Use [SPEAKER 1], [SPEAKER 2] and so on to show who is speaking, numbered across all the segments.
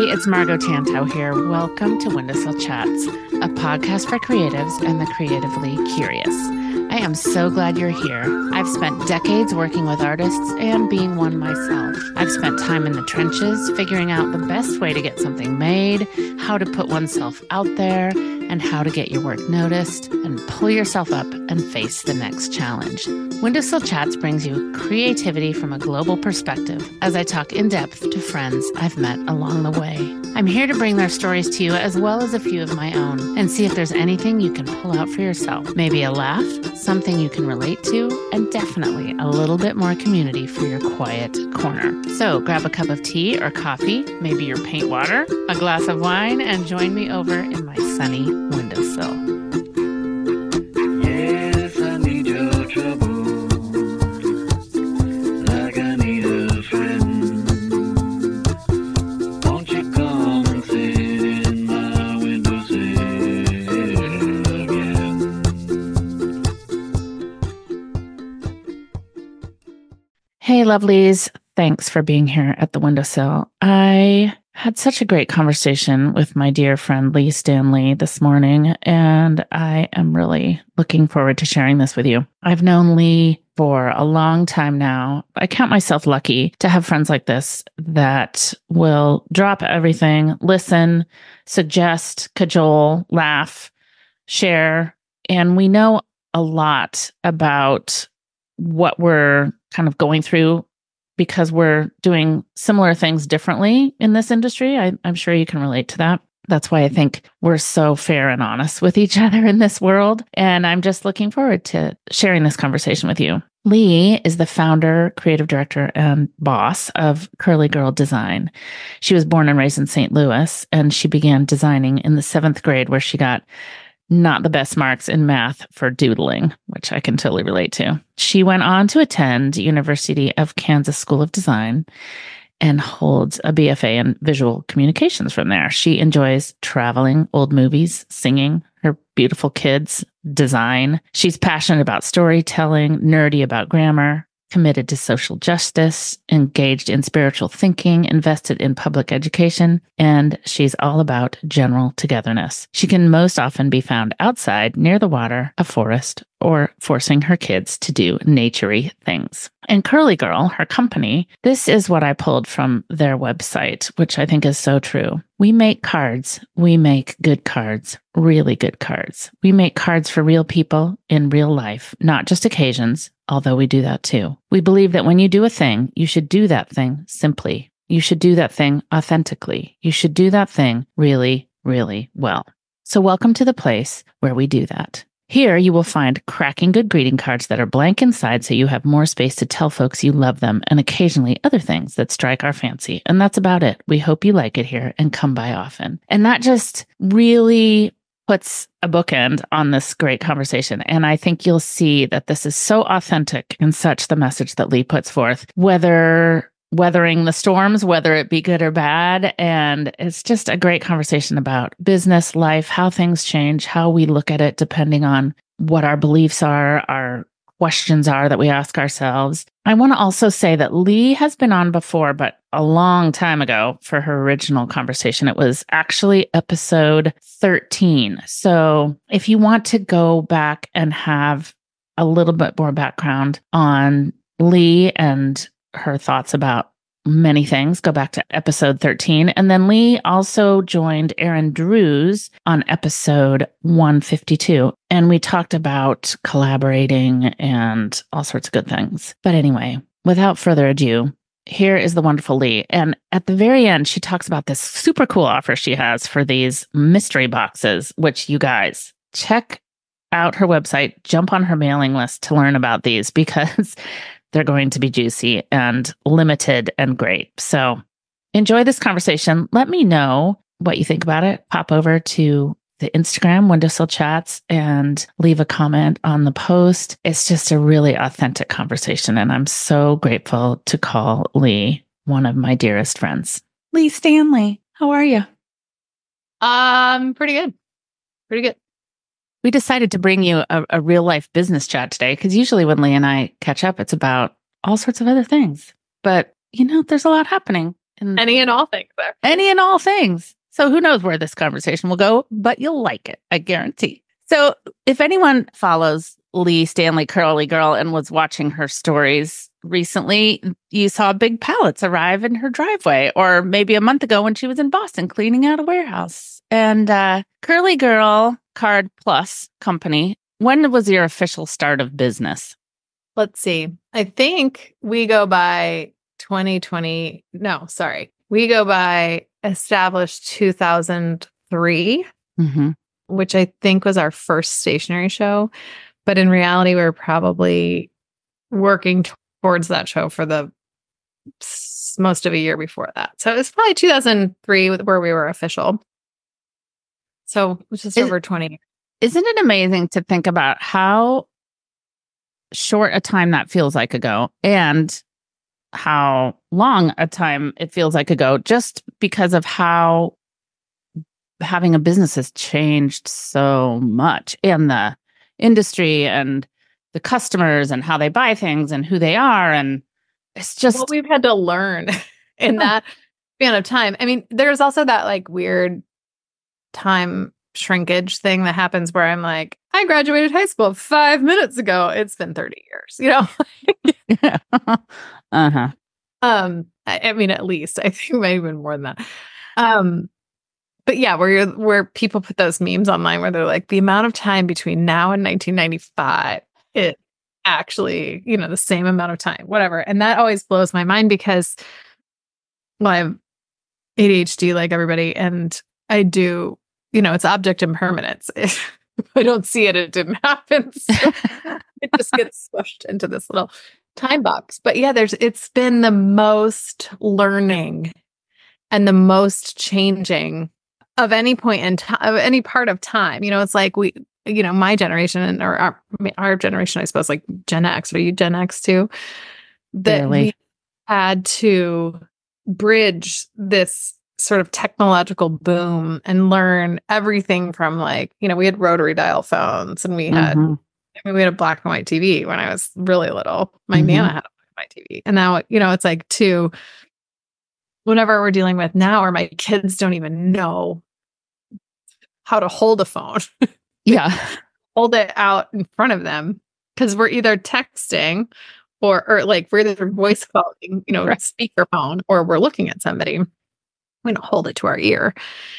[SPEAKER 1] it's Margot Tantow here. Welcome to Windowsill Chats, a podcast for creatives and the creatively curious. I am so glad you're here. I've spent decades working with artists and being one myself. I've spent time in the trenches figuring out the best way to get something made, how to put oneself out there, and how to get your work noticed and pull yourself up and face the next challenge. Windowsill Chats brings you creativity from a global perspective as I talk in depth to friends I've met along the way. I'm here to bring their stories to you as well as a few of my own and see if there's anything you can pull out for yourself. Maybe a laugh, something you can relate to, and definitely a little bit more community for your quiet corner. So grab a cup of tea or coffee, maybe your paint water, a glass of wine, and join me over in my sunny windowsill.
[SPEAKER 2] Yes, I need your trouble. Like I need a friend. Won't you come and sit in my windowsill again?
[SPEAKER 1] Hey, lovelies. Thanks for being here at the windowsill. I had such a great conversation with my dear friend Lee Stanley this morning, and I am really looking forward to sharing this with you. I've known Lee for a long time now. I count myself lucky to have friends like this that will drop everything, listen, suggest, cajole, laugh, share, and we know a lot about what we're kind of going through because we're doing similar things differently in this industry. I'm sure you can relate to that. That's why I think we're so fair and honest with each other in this world. And I'm just looking forward to sharing this conversation with you. Lee is the founder, creative director, and boss of Curly Girl Design. She was born and raised in St. Louis, and she began designing in the 7th grade, where she got not the best marks in math for doodling, which I can totally relate to. She went on to attend University of Kansas School of Design and holds a BFA in visual communications from there. She enjoys traveling, old movies, singing, her beautiful kids, design. She's passionate about storytelling, nerdy about grammar, committed to social justice, engaged in spiritual thinking, invested in public education, and she's all about general togetherness. She can most often be found outside near the water, a forest, or forcing her kids to do nature-y things. And Curly Girl, her company, this is what I pulled from their website, which I think is so true. We make cards. We make good cards, really good cards. We make cards for real people in real life, not just occasions, although we do that too. We believe that when you do a thing, you should do that thing simply. You should do that thing authentically. You should do that thing really, really well. So welcome to the place where we do that. Here you will find cracking good greeting cards that are blank inside so you have more space to tell folks you love them, and occasionally other things that strike our fancy. And that's about it. We hope you like it here and come by often. And that just really puts a bookend on this great conversation. And I think you'll see that this is so authentic and such the message that Lee puts forth, weathering the storms, whether it be good or bad. And it's just a great conversation about business, life, how things change, how we look at it, depending on what our beliefs are, our questions are that we ask ourselves. I want to also say that Lee has been on before, but a long time ago for her original conversation. It was actually episode 13. So if you want to go back and have a little bit more background on Lee and her thoughts about many things, go back to episode 13. And then Lee also joined Aaron Drews on episode 152. And we talked about collaborating and all sorts of good things. But anyway, without further ado, here is the wonderful Lee. And at the very end, she talks about this super cool offer she has for these mystery boxes, which you guys check out her website, jump on her mailing list to learn about these, because they're going to be juicy and limited and great. So enjoy this conversation. Let me know what you think about it. Pop over to the Instagram, Windowsill Chats, and leave a comment on the post. It's just a really authentic conversation. And I'm so grateful to call Lee one of my dearest friends. Lee Stanley, how are you?
[SPEAKER 3] Pretty good. Pretty good.
[SPEAKER 1] We decided to bring you a real life business chat today, because usually when Lee and I catch up, it's about all sorts of other things. But, you know, there's a lot happening And
[SPEAKER 3] Any and all things there.
[SPEAKER 1] any and all things. So who knows where this conversation will go, but you'll like it, I guarantee. So if anyone follows Lee Stanley Curly Girl and was watching her stories recently, you saw big pallets arrive in her driveway, or maybe a month ago when she was in Boston cleaning out a warehouse. And Curly Girl Card Plus Company, when was your official start of business?
[SPEAKER 3] Let's see. I think we go by 2020. No, sorry. We go by established 2003,
[SPEAKER 1] Mm-hmm.
[SPEAKER 3] which I think was our first stationery show. But in reality, we were probably working towards that show for the most of a year before that. So it's probably 2003 where we were official. So it was just over 20.
[SPEAKER 1] Isn't it amazing to think about how short a time that feels like ago and how long a time it feels like ago, just because of how having a business has changed so much, and the industry and the customers and how they buy things and who they are. And it's just
[SPEAKER 3] what we've had to learn in that span of time. I mean, there's also that like weird time shrinkage thing that happens where I'm like, I graduated high school 5 minutes ago. It's been 30 years, you know?
[SPEAKER 1] uh-huh.
[SPEAKER 3] I mean, at least I think maybe even more than that. But yeah, where people put those memes online where they're like, the amount of time between now and 1995, it actually, you know, the same amount of time, whatever. And that always blows my mind because, well, I have ADHD like everybody, and I do, you know, it's object impermanence. If I don't see it, it didn't happen. So it just gets smushed into this little time box. But yeah, it's been the most learning and the most changing of any point in time, of any part of time. You know, it's like you know, my generation or our generation, I suppose, like Gen X. Are you Gen X too? That
[SPEAKER 1] Barely.
[SPEAKER 3] we had to bridge this sort of technological boom and learn everything from, like, you know, we had rotary dial phones, and we had,
[SPEAKER 1] Mhm.
[SPEAKER 3] I mean, we had a black and white TV when I was really little. My
[SPEAKER 1] Mhm.
[SPEAKER 3] Nana had a black and white TV. And now, you know, it's like whenever we're dealing with now, or my kids don't even know how to hold a phone,
[SPEAKER 1] Yeah.
[SPEAKER 3] hold it out in front of them, because we're either texting or like we're either voice calling, you know,
[SPEAKER 1] Right.
[SPEAKER 3] speakerphone, or we're looking at somebody. We don't hold it to our ear.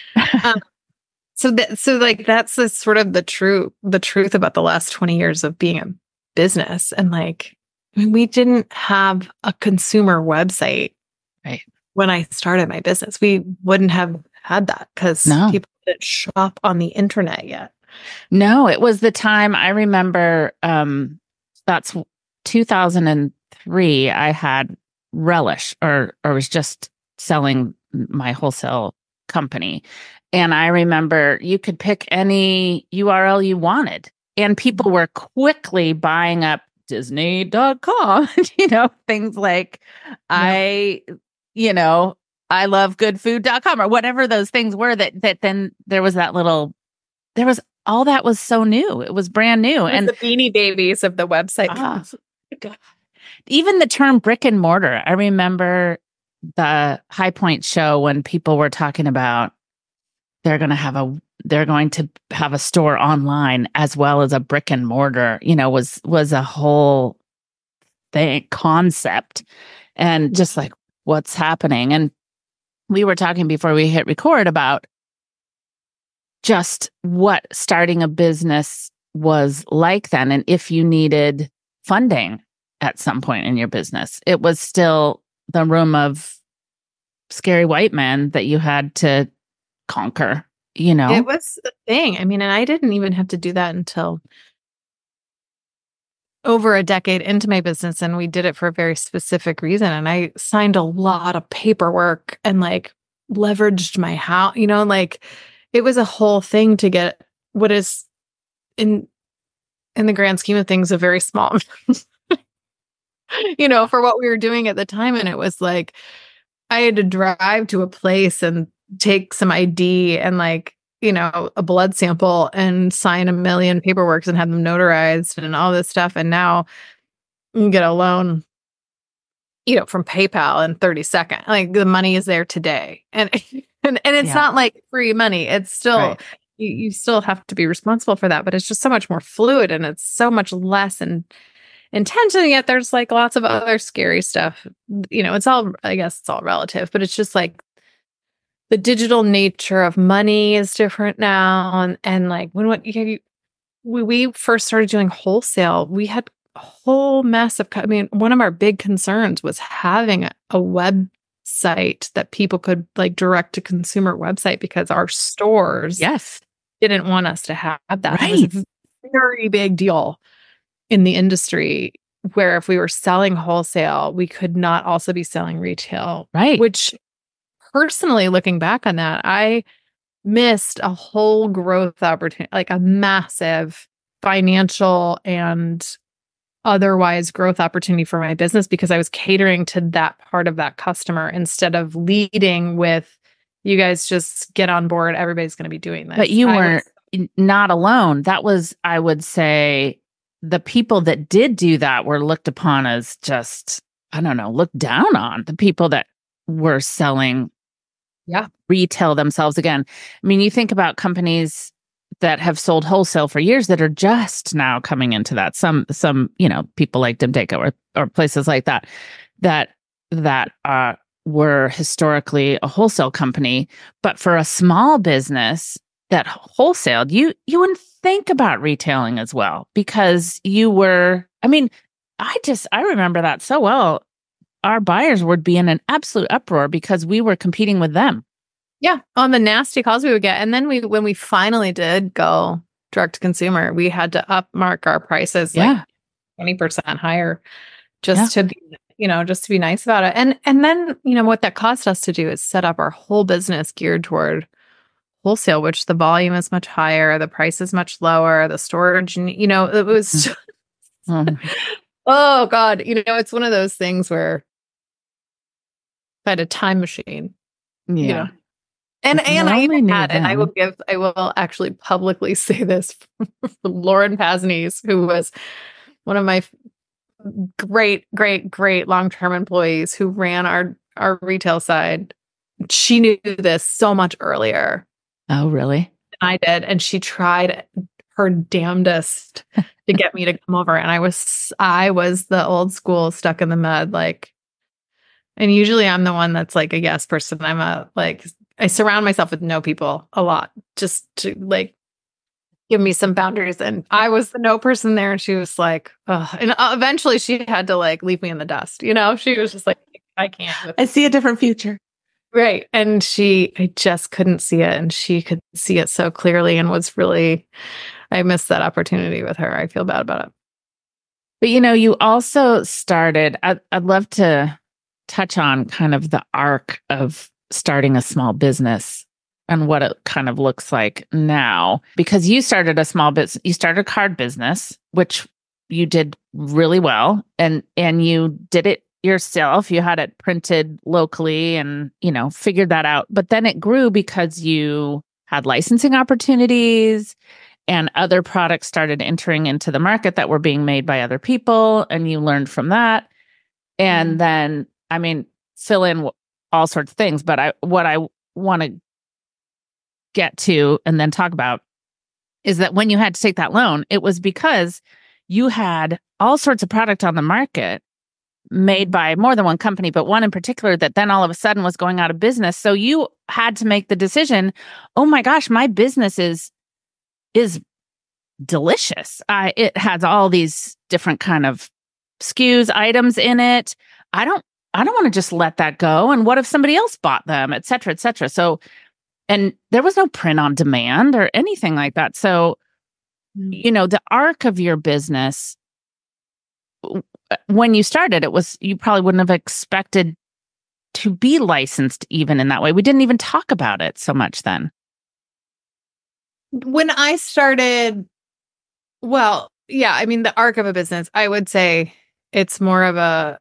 [SPEAKER 3] So like that's the sort of the truth about the last 20 years of being a business. And like, I mean, we didn't have a consumer website
[SPEAKER 1] Right.
[SPEAKER 3] when I started my business. We wouldn't have had that because
[SPEAKER 1] No.
[SPEAKER 3] people didn't shop on the internet yet.
[SPEAKER 1] No, it was the time I remember, that's 2003. I had Relish, or was just selling my wholesale company. And I remember you could pick any URL you wanted, and people were quickly buying up Disney.com, you know, things like I love goodfood.com, or whatever those things were, that then there was all that was so new. It was brand new.
[SPEAKER 3] And
[SPEAKER 1] And
[SPEAKER 3] the Beanie Babies of the website.
[SPEAKER 1] God. Even the term brick and mortar. I remember the High Point show when people were talking about they're going to have a store online as well as a brick and mortar, you know, was a whole thing, concept, and just like, what's happening. And we were talking before we hit record about just what starting a business was like then, and if you needed funding at some point in your business, it was still the room of scary white men that you had to conquer, you know?
[SPEAKER 3] It was the thing. I mean, and I didn't even have to do that until over a decade into my business, and we did it for a very specific reason. And I signed a lot of paperwork and like leveraged my house, you know, like it was a whole thing to get what is in the grand scheme of things a very small, you know, for what we were doing at the time. And it was like I had to drive to a place and take some ID and, like, you know, a blood sample and sign a million paperworks and have them notarized and all this stuff. And now you can get a loan from PayPal in 30 seconds. Like the money is there today. And and it's
[SPEAKER 1] Yeah.
[SPEAKER 3] not like free money. It's still
[SPEAKER 1] Right.
[SPEAKER 3] you still have to be responsible for that, but it's just so much more fluid and it's so much less intense. And yet there's like lots of other scary stuff. It's all, I guess it's all relative, but it's just like the digital nature of money is different now. And like when we first started doing wholesale, we had a whole mess of, one of our big concerns was having a website that people could like direct to consumer website because our stores
[SPEAKER 1] Yes.
[SPEAKER 3] didn't want us to have that.
[SPEAKER 1] Right.
[SPEAKER 3] It was a very big deal in the industry where if we were selling wholesale, we could not also be selling retail.
[SPEAKER 1] Right.
[SPEAKER 3] Which personally, looking back on that, I missed a whole growth opportunity, like a massive financial and otherwise growth opportunity for my business because I was catering to that part of that customer instead of leading with, you guys just get on board. Everybody's going to be doing this.
[SPEAKER 1] But you weren't not alone. That was, I would say, the people that did do that were looked upon as just, I don't know, looked down on. The people that were selling retail themselves again. I mean, you think about companies that have sold wholesale for years that are just now coming into that. Some people like Demdeco or places like that were historically a wholesale company, but for a small business that wholesaled, you wouldn't think about retailing as well because you were. I mean, I remember that so well. Our buyers would be in an absolute uproar because we were competing with them.
[SPEAKER 3] Yeah, on the nasty calls we would get. And then when we finally did go direct to consumer, we had to upmark our prices like 20% higher just to be, just to be nice about it. And then, what that caused us to do is set up our whole business geared toward wholesale, which the volume is much higher, the price is much lower, the storage, it was just, oh God, it's one of those things where if I had a time machine, And I even had, and I will actually publicly say this from Lauren Pasnese, who was one of my great, great, great long-term employees who ran our retail side. She knew this so much earlier.
[SPEAKER 1] Oh, really?
[SPEAKER 3] Than I did. And she tried her damnedest to get me to come over. And I was the old school stuck in the mud, and usually I'm the one that's like a yes person. I surround myself with no people a lot just to give me some boundaries. And I was the no person there. And she was like, ugh. And eventually she had to leave me in the dust. She was just like, I can't.
[SPEAKER 1] I see a different future.
[SPEAKER 3] Right. And I just couldn't see it. And she could see it so clearly and I missed that opportunity with her. I feel bad about it.
[SPEAKER 1] But, you also started, I'd love to touch on kind of the arc of starting a small business and what it kind of looks like now, because you started a small business, you started a card business, which you did really well. And you did it yourself. You had it printed locally and, figured that out. But then it grew because you had licensing opportunities and other products started entering into the market that were being made by other people. And you learned from that. And then, fill in all sorts of things. But what I want to get to and then talk about is that when you had to take that loan, it was because you had all sorts of product on the market made by more than one company, but one in particular that then all of a sudden was going out of business. So you had to make the decision, oh my gosh, my business is delicious. It has all these different kind of SKUs, items in it. I don't want to just let that go. And what if somebody else bought them, et cetera, et cetera. So, and there was no print on demand or anything like that. So, the arc of your business, when you started, you probably wouldn't have expected to be licensed even in that way. We didn't even talk about it so much then.
[SPEAKER 3] When I started, the arc of a business, I would say it's more of a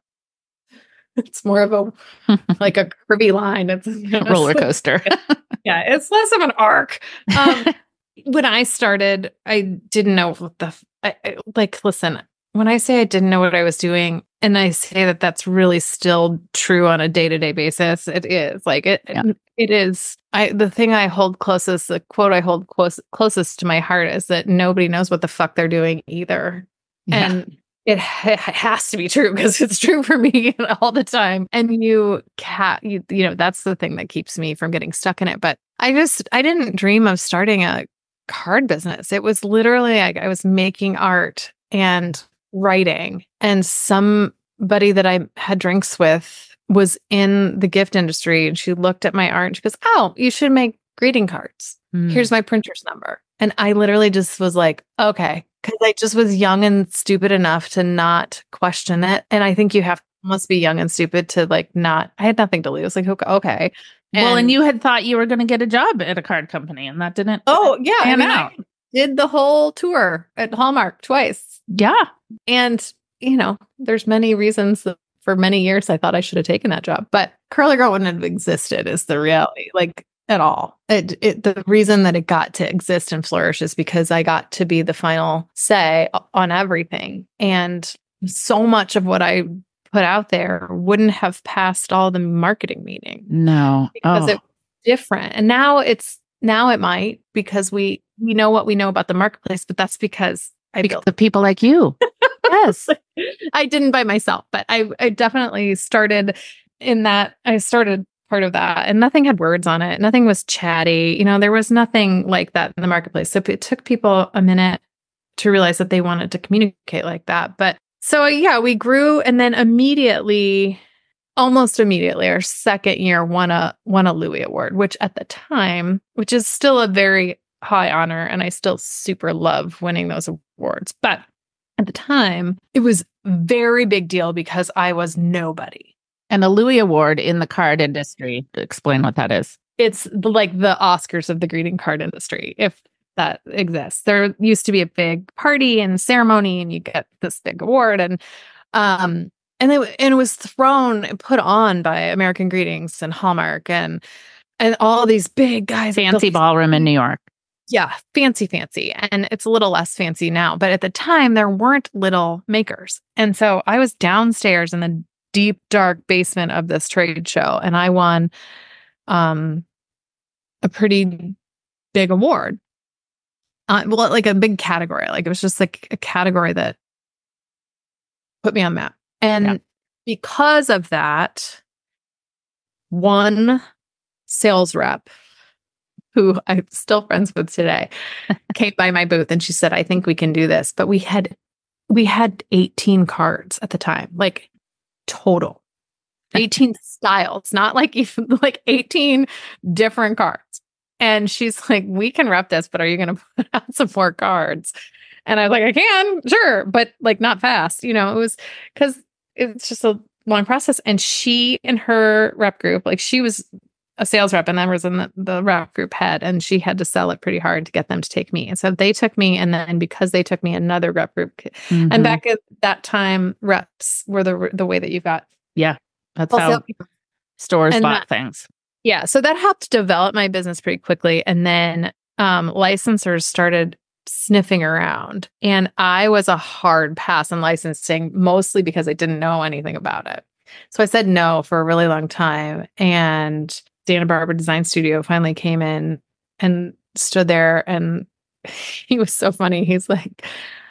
[SPEAKER 3] like a curvy line. It's
[SPEAKER 1] a roller coaster.
[SPEAKER 3] Yeah, it's less of an arc. When I started, I didn't know what listen, when I say I didn't know what I was doing, and I say that that's really still true on a day-to-day basis, it is like
[SPEAKER 1] Yeah.
[SPEAKER 3] it is. The thing I hold closest, the quote I hold closest to my heart is that nobody knows what the fuck they're doing either.
[SPEAKER 1] Yeah.
[SPEAKER 3] And it has to be true because it's true for me all the time. And you know, that's the thing that keeps me from getting stuck in it. But I didn't dream of starting a card business. It was literally like I was making art and writing, and somebody that I had drinks with was in the gift industry, and she looked at my art and she goes, "Oh, you should make greeting cards. Here's my printer's number." And I literally just was like, okay, because I just was young and stupid enough to not question it. And I think you must be young and stupid to like not, I had nothing to lose. Like, okay.
[SPEAKER 1] Well, and you had thought you were going to get a job at a card company, and that didn't.
[SPEAKER 3] Oh, yeah.
[SPEAKER 1] pan out.
[SPEAKER 3] I did the whole tour at Hallmark twice.
[SPEAKER 1] Yeah.
[SPEAKER 3] And, you know, there's many reasons that for many years I thought I should have taken that job, but Curly Girl wouldn't have existed is the reality. Like, at all. The reason that it got to exist and flourish is because I got to be the final say on everything. And so much of what I put out there wouldn't have passed all the marketing meetings.
[SPEAKER 1] No.
[SPEAKER 3] Because it's different. And now it might, because we know what we know about the marketplace, but that's because I built
[SPEAKER 1] the people like you. Yes.
[SPEAKER 3] I didn't by myself, but I definitely started in that. I started part of that, and nothing had words on it. Nothing was chatty. You know, there was nothing like that in the marketplace. So it took people a minute to realize that they wanted to communicate like that. But so yeah, we grew, and then almost immediately, our second year won a Louis Award, which at the time, which is still a very high honor, and I still super love winning those awards. But at the time, it was a very big deal because I was nobody.
[SPEAKER 1] And a Louis Award in the card industry. Explain what that is.
[SPEAKER 3] It's like the Oscars of the greeting card industry, if that exists. There used to be a big party and ceremony, and you get this big award, and it was put on by American Greetings and Hallmark and all these big guys.
[SPEAKER 1] Fancy ballroom in New York.
[SPEAKER 3] Yeah, fancy. And it's a little less fancy now, but at the time there weren't little makers. And so I was downstairs in the deep, dark basement of this trade show, and I won a pretty big award. Well, like a big category. Like it was just like a category that put me on the map. And because of that, one sales rep, who I'm still friends with today, came by my booth and she said, "I think we can do this." But we had 18 cards at the time, like total 18 styles, not like even like 18 different cards. And she's like, "We can rep this, but are you going to put out some more cards?" And I was like, "I can, sure, but like not fast." You know, it was because it's just a long process. And she and her rep group, like she was a sales rep and I was in the rep group head, and she had to sell it pretty hard to get them to take me. And so they took me, and then because they took me, another rep group.
[SPEAKER 1] Mm-hmm.
[SPEAKER 3] And back at that time, reps were the way that you got.
[SPEAKER 1] Yeah, that's how stores bought things.
[SPEAKER 3] Yeah, so that helped develop my business pretty quickly. And then licensors started sniffing around, and I was a hard pass on licensing, mostly because I didn't know anything about it. So I said no for a really long time, and Santa Barbara Design Studio finally came in and stood there, and he was so funny. He's like,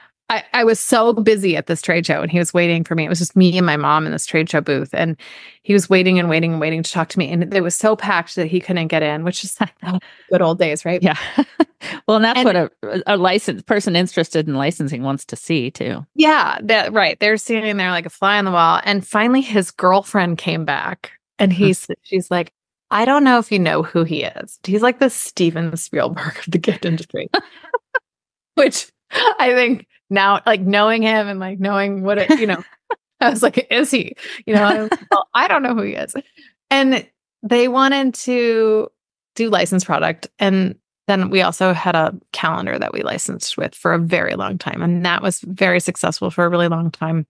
[SPEAKER 3] I was so busy at this trade show, and he was waiting for me. It was just me and my mom in this trade show booth, and he was waiting to talk to me. And it was so packed that he couldn't get in, which is like the good old days, right?
[SPEAKER 1] Yeah. Well, and that's what a licensed person interested in licensing wants to see too.
[SPEAKER 3] Yeah, right. They're standing there like a fly on the wall. And finally his girlfriend came back, and she's like, "I don't know if you know who he is. He's like the Steven Spielberg of the gift industry." Which I think now, like knowing him and like knowing what I was like, "Is he?" I don't know who he is. And they wanted to do licensed product. And then we also had a calendar that we licensed with for a very long time. And that was very successful for a really long time.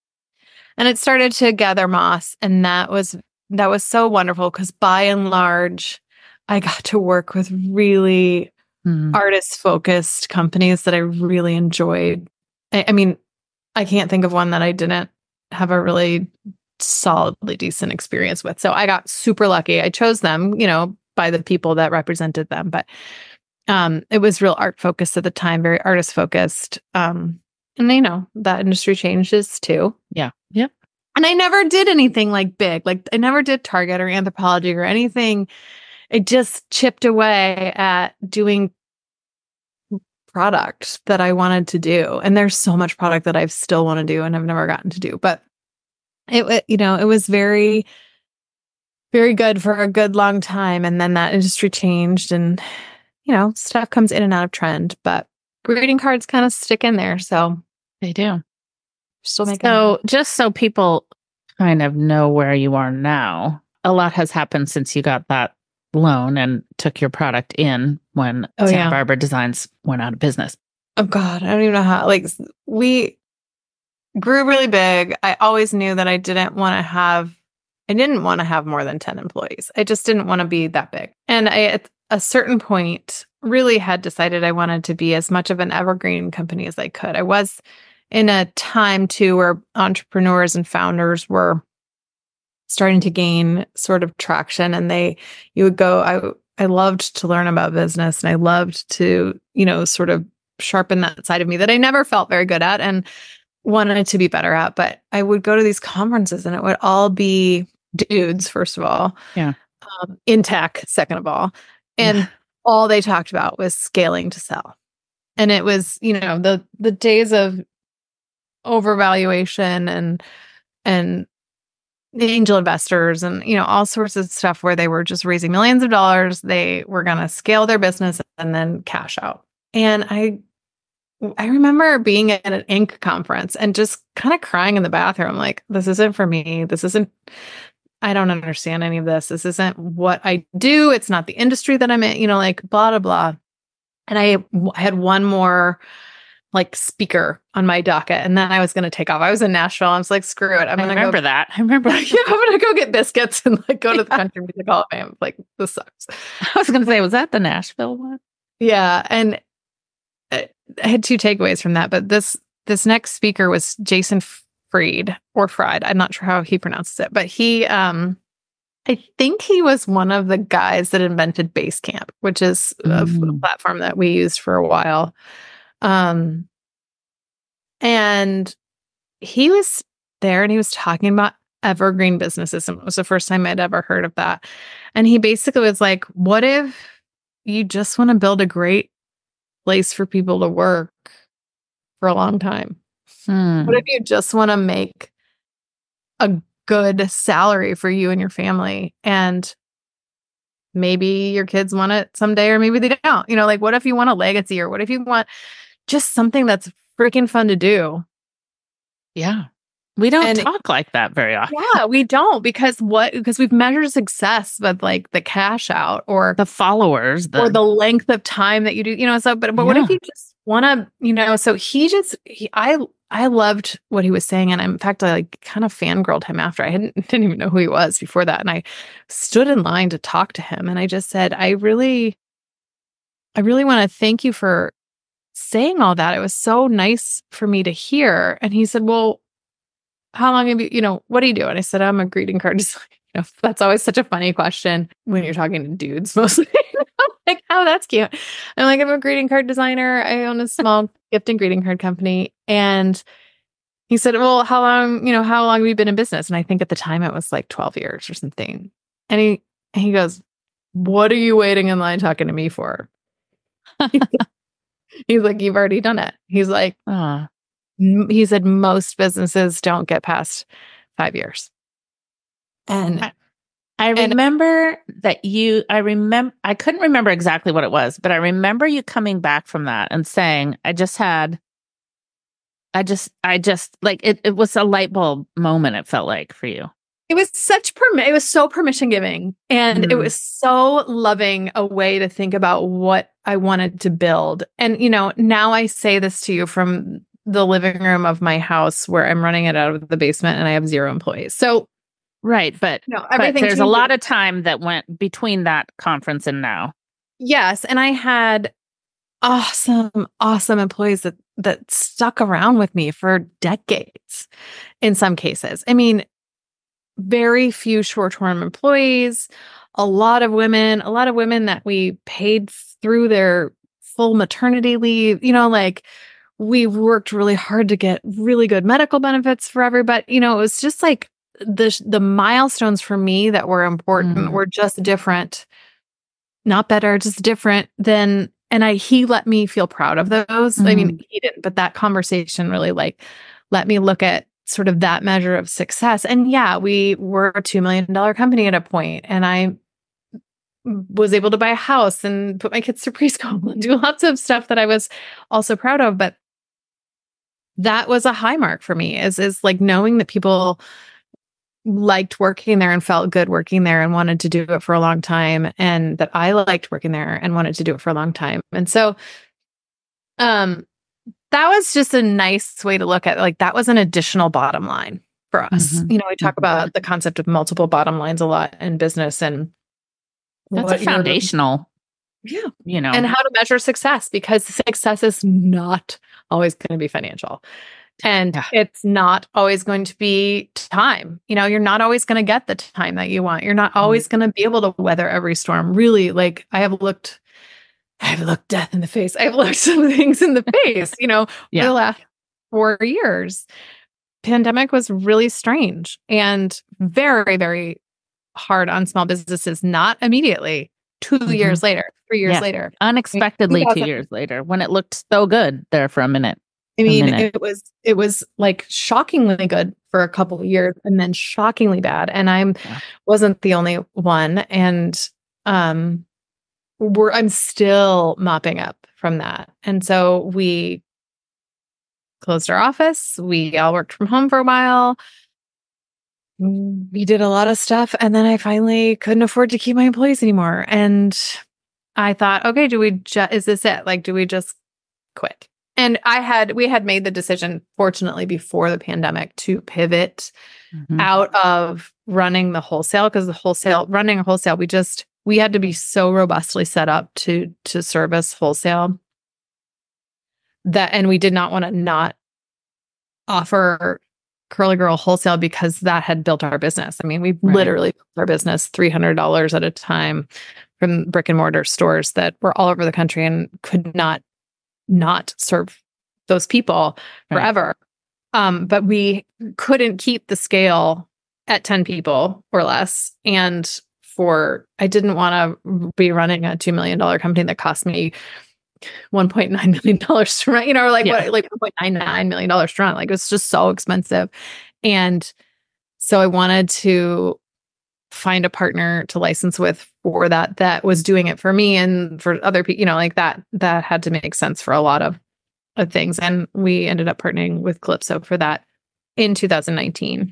[SPEAKER 3] And it started to gather moss. And that was so wonderful because by and large, I got to work with really artist-focused companies that I really enjoyed. I mean, I can't think of one that I didn't have a really solidly decent experience with. So I got super lucky. I chose them, by the people that represented them, but it was real art focused at the time, very artist focused. And that industry changes too.
[SPEAKER 1] Yeah. Yep.
[SPEAKER 3] And I never did anything like big. Like I never did Target or Anthropologie or anything. I just chipped away at doing product that I wanted to do. And there's so much product that I still want to do and I've never gotten to do. But it was very, very good for a good long time. And then that industry changed and, stuff comes in and out of trend. But greeting cards kind of stick in there. So
[SPEAKER 1] they do.
[SPEAKER 3] Still making
[SPEAKER 1] so just so people kind of know where you are now, a lot has happened since you got that loan and took your product in when Santa Barbara Designs went out of business.
[SPEAKER 3] Oh God, I don't even know how. Like we grew really big. I always knew that I didn't want to have more than 10 employees. I just didn't want to be that big. And I, at a certain point, really had decided I wanted to be as much of an evergreen company as I could. I was in a time too where entrepreneurs and founders were starting to gain sort of traction, and you would go, I loved to learn about business and I loved to, sort of sharpen that side of me that I never felt very good at and wanted to be better at. But I would go to these conferences and it would all be dudes, first of all, in tech, second of all. And all they talked about was scaling to sell. And it was, the days of overvaluation and angel investors and, all sorts of stuff where they were just raising millions of dollars. They were going to scale their business and then cash out. And I remember being at an Inc. conference and just kind of crying in the bathroom, like, this isn't for me. I don't understand any of this. This isn't what I do. It's not the industry that I'm in, like blah, blah, blah. And I had one more like speaker on my docket and then I was going to take off. I was in Nashville. I was like, screw it. I
[SPEAKER 1] remember that. I'm going
[SPEAKER 3] to go get biscuits and like go to the Country Music Hall of Fame. Like, this sucks.
[SPEAKER 1] I was going to say, was that the Nashville one?
[SPEAKER 3] Yeah. And I had two takeaways from that, but this next speaker was Jason Fried. I'm not sure how he pronounces it, but he, I think he was one of the guys that invented Basecamp, which is a platform that we used for a while. And he was there and he was talking about evergreen businesses. And it was the first time I'd ever heard of that. And he basically was like, what if you just want to build a great place for people to work for a long time? What if you just want to make a good salary for you and your family? And maybe your kids want it someday, or maybe they don't. Like, what if you want a legacy, or what if you want just something that's freaking fun to do?
[SPEAKER 1] Yeah. We don't talk like that very often.
[SPEAKER 3] Yeah, we don't, because we've measured success with like the cash out or
[SPEAKER 1] the followers
[SPEAKER 3] or the length of time that you do, but what if you just want to, so I loved what he was saying. And in fact, I like kind of fangirled him after. I didn't even know who he was before that. And I stood in line to talk to him. And I just said, I really want to thank you for saying all that. It was so nice for me to hear. And he said, well, how long have you, what do you do? And I said, I'm a greeting card designer. That's always such a funny question when you're talking to dudes mostly. I'm like, oh, that's cute. I'm like, I'm a greeting card designer. I own a small gift and greeting card company. And he said, well, how long have you been in business? And I think at the time it was like 12 years or something. And he goes, what are you waiting in line talking to me for? He's like, you've already done it. He's like, he said, most businesses don't get past 5 years. And
[SPEAKER 1] I remember that I couldn't remember exactly what it was, but I remember you coming back from that and saying, I just like, it was a light bulb moment. It felt like for you.
[SPEAKER 3] It was it was so permission giving, and it was so loving a way to think about what I wanted to build. And, now I say this to you from the living room of my house where I'm running it out of the basement and I have 0 employees. So,
[SPEAKER 1] right. But,
[SPEAKER 3] everything
[SPEAKER 1] there's
[SPEAKER 3] changes.
[SPEAKER 1] A lot of time that went between that conference and now.
[SPEAKER 3] Yes. And I had awesome employees that that stuck around with me for decades in some cases. I mean, very few short-term employees, a lot of women that we paid through their full maternity leave, like we worked really hard to get really good medical benefits for everybody. It was just like the milestones for me that were important were just different, not better, just different than, and he let me feel proud of those. I mean, he didn't, but that conversation really like let me look at sort of that measure of success. And yeah, we were a $2 million company at a point, and I was able to buy a house and put my kids to preschool and do lots of stuff that I was also proud of. But that was a high mark for me, is like knowing that people liked working there and felt good working there and wanted to do it for a long time, and that I liked working there and wanted to do it for a long time. And so, that was just a nice way to look at, like, that was an additional bottom line for us. We talk about the concept of multiple bottom lines a lot in business, and
[SPEAKER 1] that's a foundational,
[SPEAKER 3] and how to measure success, because success is not always going to be financial. And it's not always going to be time. You're not always going to get the time that you want. You're not always going to be able to weather every storm. Really, like I've looked death in the face. I've looked some things in the face, for the last 4 years. Pandemic was really strange and very, very hard on small businesses, not immediately. 2 years later, 3 years later.
[SPEAKER 1] Unexpectedly 2 years later, when it looked so good there for a minute.
[SPEAKER 3] I mean, it was like shockingly good for a couple of years and then shockingly bad. And I wasn't the only one. And I'm still mopping up from that. And so we closed our office. We all worked from home for a while. We did a lot of stuff. And then I finally couldn't afford to keep my employees anymore. And I thought, okay, is this it? Like, do we just quit? And we had made the decision, fortunately, before the pandemic, to pivot out of running the wholesale, because running a wholesale, we had to be so robustly set up to service wholesale and we did not want to not offer Curly Girl wholesale, because that had built our business. I mean, we literally built our business $300 at a time from brick and mortar stores that were all over the country and could not serve those people forever. But we couldn't keep the scale at 10 people or less. And I didn't want to be running a $2 million company that cost me $1.9 million to run, like $1.99 million to run. Like, it was just so expensive. And so I wanted to find a partner to license with for that was doing it for me and for other people, like that had to make sense for a lot of things. And we ended up partnering with Calypso for that in 2019.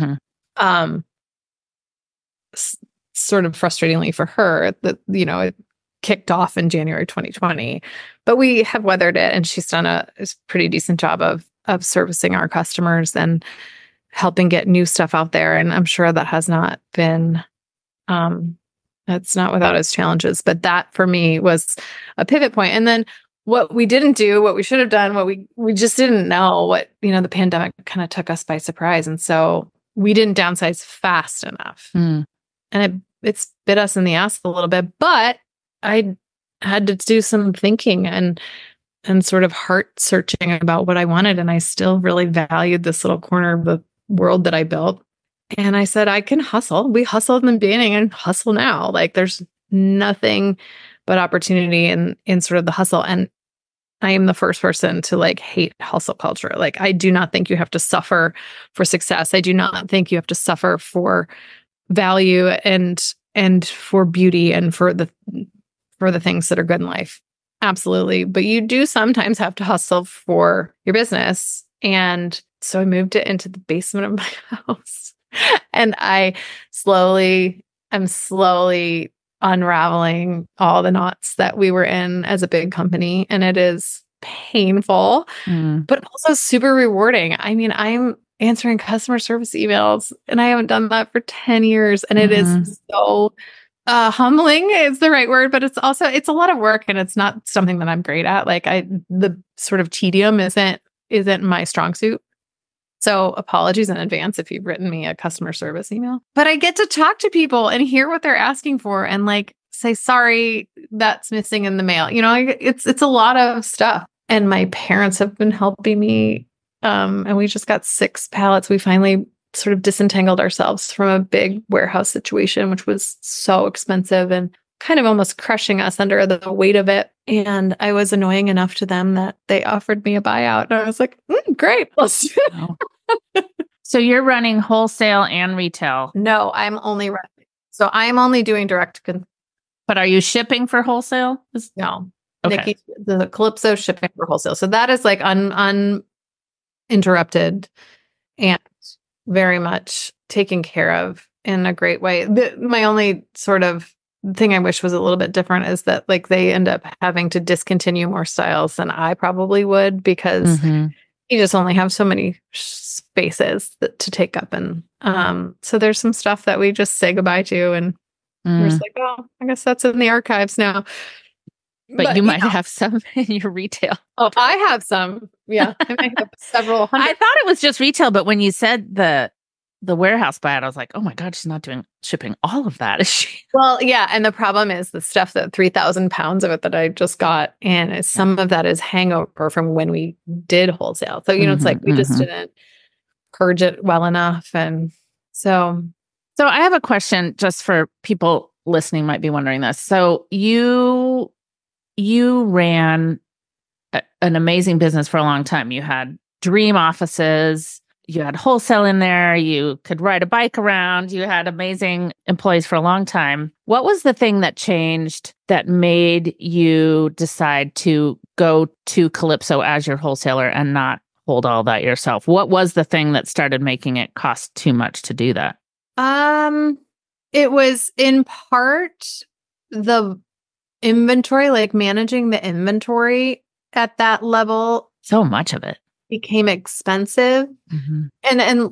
[SPEAKER 3] Sort of frustratingly for her that, it kicked off in January 2020, but we have weathered it, and she's done a pretty decent job of servicing our customers and helping get new stuff out there. And I'm sure that has not been, that's not without its challenges, but that for me was a pivot point. And then what we didn't do, what we should have done, what we just didn't know, the pandemic kind of took us by surprise. And so we didn't downsize fast enough. And it's bit us in the ass a little bit, but I had to do some thinking and sort of heart searching about what I wanted. And I still really valued this little corner of the world that I built. And I said, I can hustle. We hustled in the beginning and hustle now. Like, there's nothing but opportunity in sort of the hustle. And I am the first person to hate hustle culture. Like, I do not think you have to suffer for success. I do not think you have to suffer for value and for beauty and for the things that are good in life. Absolutely. But you do sometimes have to hustle for your business. And so I moved it into the basement of my house. And I'm slowly unraveling all the knots that we were in as a big company. And it is painful, but also super rewarding. I mean, I'm answering customer service emails, and I haven't done that for 10 years. And it is so humbling is the right word, but it's a lot of work and it's not something that I'm great at. Like the sort of tedium isn't my strong suit. So apologies in advance if you've written me a customer service email. But I get to talk to people and hear what they're asking for and like say, sorry, that's missing in the mail. It's a lot of stuff. And my parents have been helping me. And we just got 6 pallets. We finally sort of disentangled ourselves from a big warehouse situation, which was so expensive and kind of almost crushing us under the weight of it. And I was annoying enough to them that they offered me a buyout. And I was like, great. Let's do it.
[SPEAKER 1] Wow. So you're running wholesale and retail.
[SPEAKER 3] No, I'm only doing direct.
[SPEAKER 1] But are you shipping for wholesale?
[SPEAKER 3] No.
[SPEAKER 1] Okay.
[SPEAKER 3] Nikki, the Calypso shipping for wholesale. So that is like uninterrupted and very much taken care of in a great way. My only sort of thing I wish was a little bit different is that like they end up having to discontinue more styles than I probably would because you just only have so many spaces to take up. And so there's some stuff that we just say goodbye to and we're just like, oh, I guess that's in the archives now.
[SPEAKER 1] But you might have some in your retail.
[SPEAKER 3] Oh, I have some. Yeah. I might have several hundred.
[SPEAKER 1] I thought it was just retail, but when you said the warehouse buyout, I was like, oh my God, she's not doing shipping all of that, is she?
[SPEAKER 3] Well, yeah. And the problem is the stuff that 3,000 pounds of it that I just got in, some of that is hangover from when we did wholesale. So, it's like we just didn't purge it well enough. And so
[SPEAKER 1] I have a question just for people listening might be wondering this. So you ran an amazing business for a long time. You had dream offices, you had wholesale in there, you could ride a bike around, you had amazing employees for a long time. What was the thing that changed that made you decide to go to Calypso as your wholesaler and not hold all that yourself? What was the thing that started making it cost too much to do that?
[SPEAKER 3] It was in part the inventory, like managing the inventory at that level.
[SPEAKER 1] So much of it
[SPEAKER 3] became expensive. And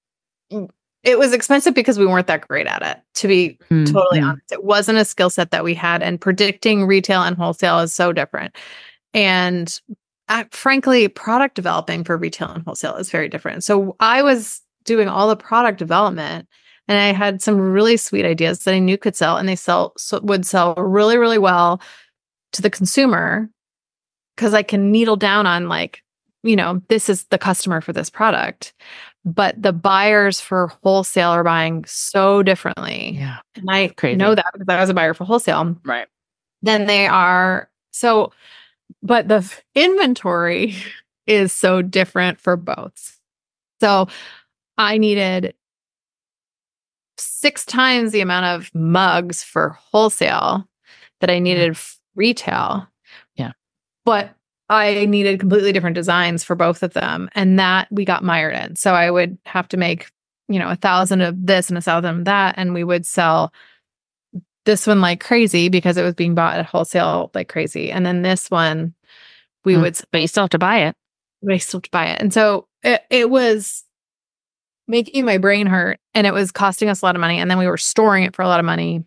[SPEAKER 3] it was expensive because we weren't that great at it, to be totally honest. It wasn't a skill set that we had, and predicting retail and wholesale is so different. And frankly, product developing for retail and wholesale is very different. So I was doing all the product development and I had some really sweet ideas that I knew could sell, and they would sell really, really well to the consumer because I can needle down on like, this is the customer for this product. But the buyers for wholesale are buying so differently.
[SPEAKER 1] Yeah.
[SPEAKER 3] And I know that because I was a buyer for wholesale.
[SPEAKER 1] Right.
[SPEAKER 3] Then they are so, but the inventory is so different for both. So I needed 6 times the amount of mugs for wholesale that I needed retail.
[SPEAKER 1] Yeah.
[SPEAKER 3] But I needed completely different designs for both of them. And that we got mired in. So I would have to make, 1,000 of this and 1,000 of that. And we would sell this one like crazy because it was being bought at wholesale like crazy. And then this one, we would.
[SPEAKER 1] But you still have to buy it.
[SPEAKER 3] But I still have to buy it. And so it was making my brain hurt, and it was costing us a lot of money. And then we were storing it for a lot of money.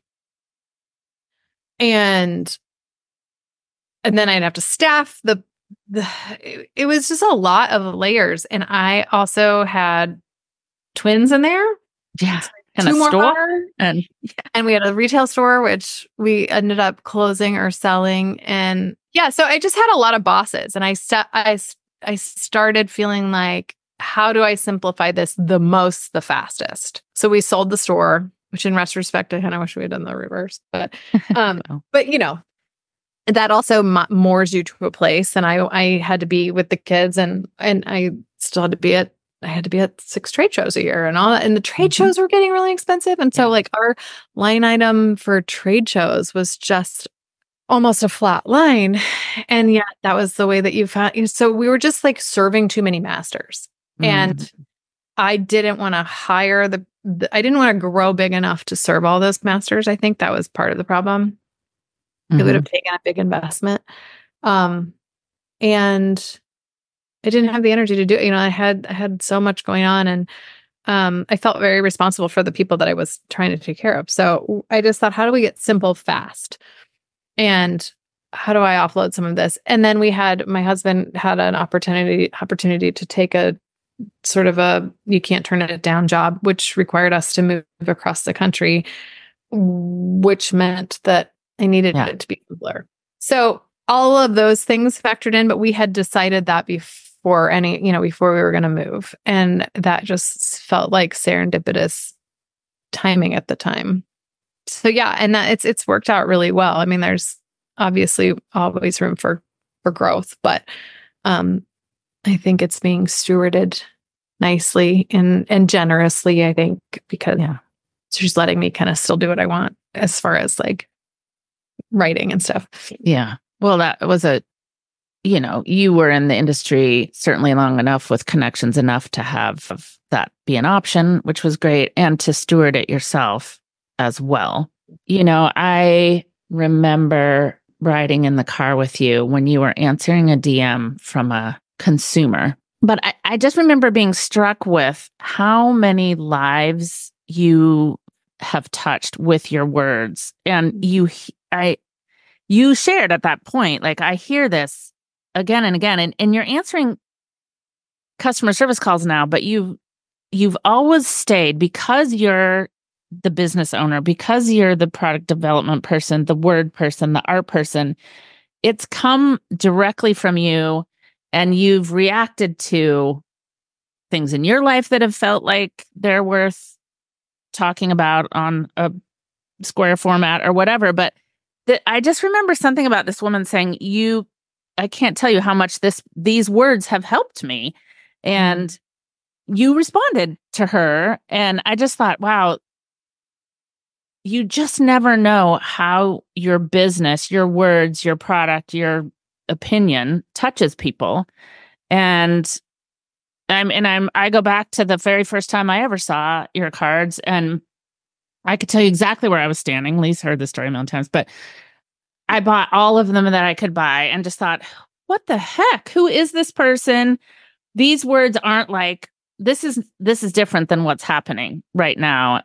[SPEAKER 3] And then I'd have to staff it was just a lot of layers. And I also had twins in there.
[SPEAKER 1] Yeah. And
[SPEAKER 3] 2
[SPEAKER 1] a
[SPEAKER 3] more
[SPEAKER 1] store. And
[SPEAKER 3] we had a retail store, which we ended up closing or selling. And yeah, so I just had a lot of bosses, and I started feeling like, how do I simplify this the fastest? So we sold the store, which in retrospect, I kind of wish we had done the reverse, but, but that also moors you to a place. And I had to be with the kids, and I still had to be at 6 trade shows a year and all that. And the trade shows were getting really expensive. And so like our line item for trade shows was just almost a flat line. And yet that was the way that you found. So we were just like serving too many masters. And I didn't want to hire I didn't want to grow big enough to serve all those masters. I think that was part of the problem. It would have taken a big investment. And I didn't have the energy to do it. I had so much going on, and I felt very responsible for the people that I was trying to take care of. So I just thought, how do we get simple fast? And how do I offload some of this? And then my husband had an opportunity to take a sort of a you can't turn it down job, which required us to move across the country, which meant that I needed it to be simpler. So all of those things factored in, but we had decided that before we were going to move. And that just felt like serendipitous timing at the time. So yeah, and that it's worked out really well. I mean, there's obviously always room for growth, but I think it's being stewarded nicely and generously, I think, because she's letting me kind of still do what I want as far as like writing and stuff.
[SPEAKER 1] Yeah. Well, that was you were in the industry certainly long enough with connections enough to have that be an option, which was great, and to steward it yourself as well. I remember riding in the car with you when you were answering a DM from a consumer. But I just remember being struck with how many lives you have touched with your words. And you shared at that point, like, I hear this again and again, and you're answering customer service calls now, but you've always stayed, because you're the business owner, because you're the product development person, the word person, the art person. It's come directly from you, and you've reacted to things in your life that have felt like they're worth talking about on a square format or whatever. But I just remember something about this woman saying, I can't tell you how much these words have helped me. And you responded to her. And I just thought, wow, you just never know how your business, your words, your product, your opinion touches people. And I go back to the very first time I ever saw your cards, and I could tell you exactly where I was standing. Lee's heard the story a million times, but I bought all of them that I could buy and just thought, what the heck? Who is this person? These words aren't like, this is different than what's happening right now.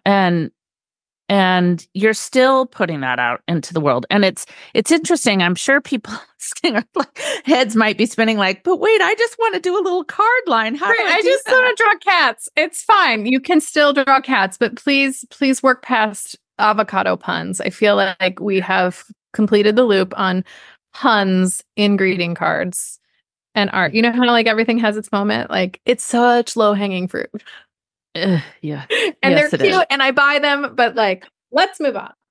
[SPEAKER 1] And you're still putting that out into the world. And it's interesting. I'm sure people listening are like, heads might be spinning like, but wait, I just want to do a little card line. How do I
[SPEAKER 3] just want to draw cats. It's fine. You can still draw cats, but please work past avocado puns. I feel like we have completed the loop on puns in greeting cards and art. You know how like everything has its moment? Like, it's such low-hanging fruit.
[SPEAKER 1] Yeah.
[SPEAKER 3] And they're cute and I buy them, but like, let's move on.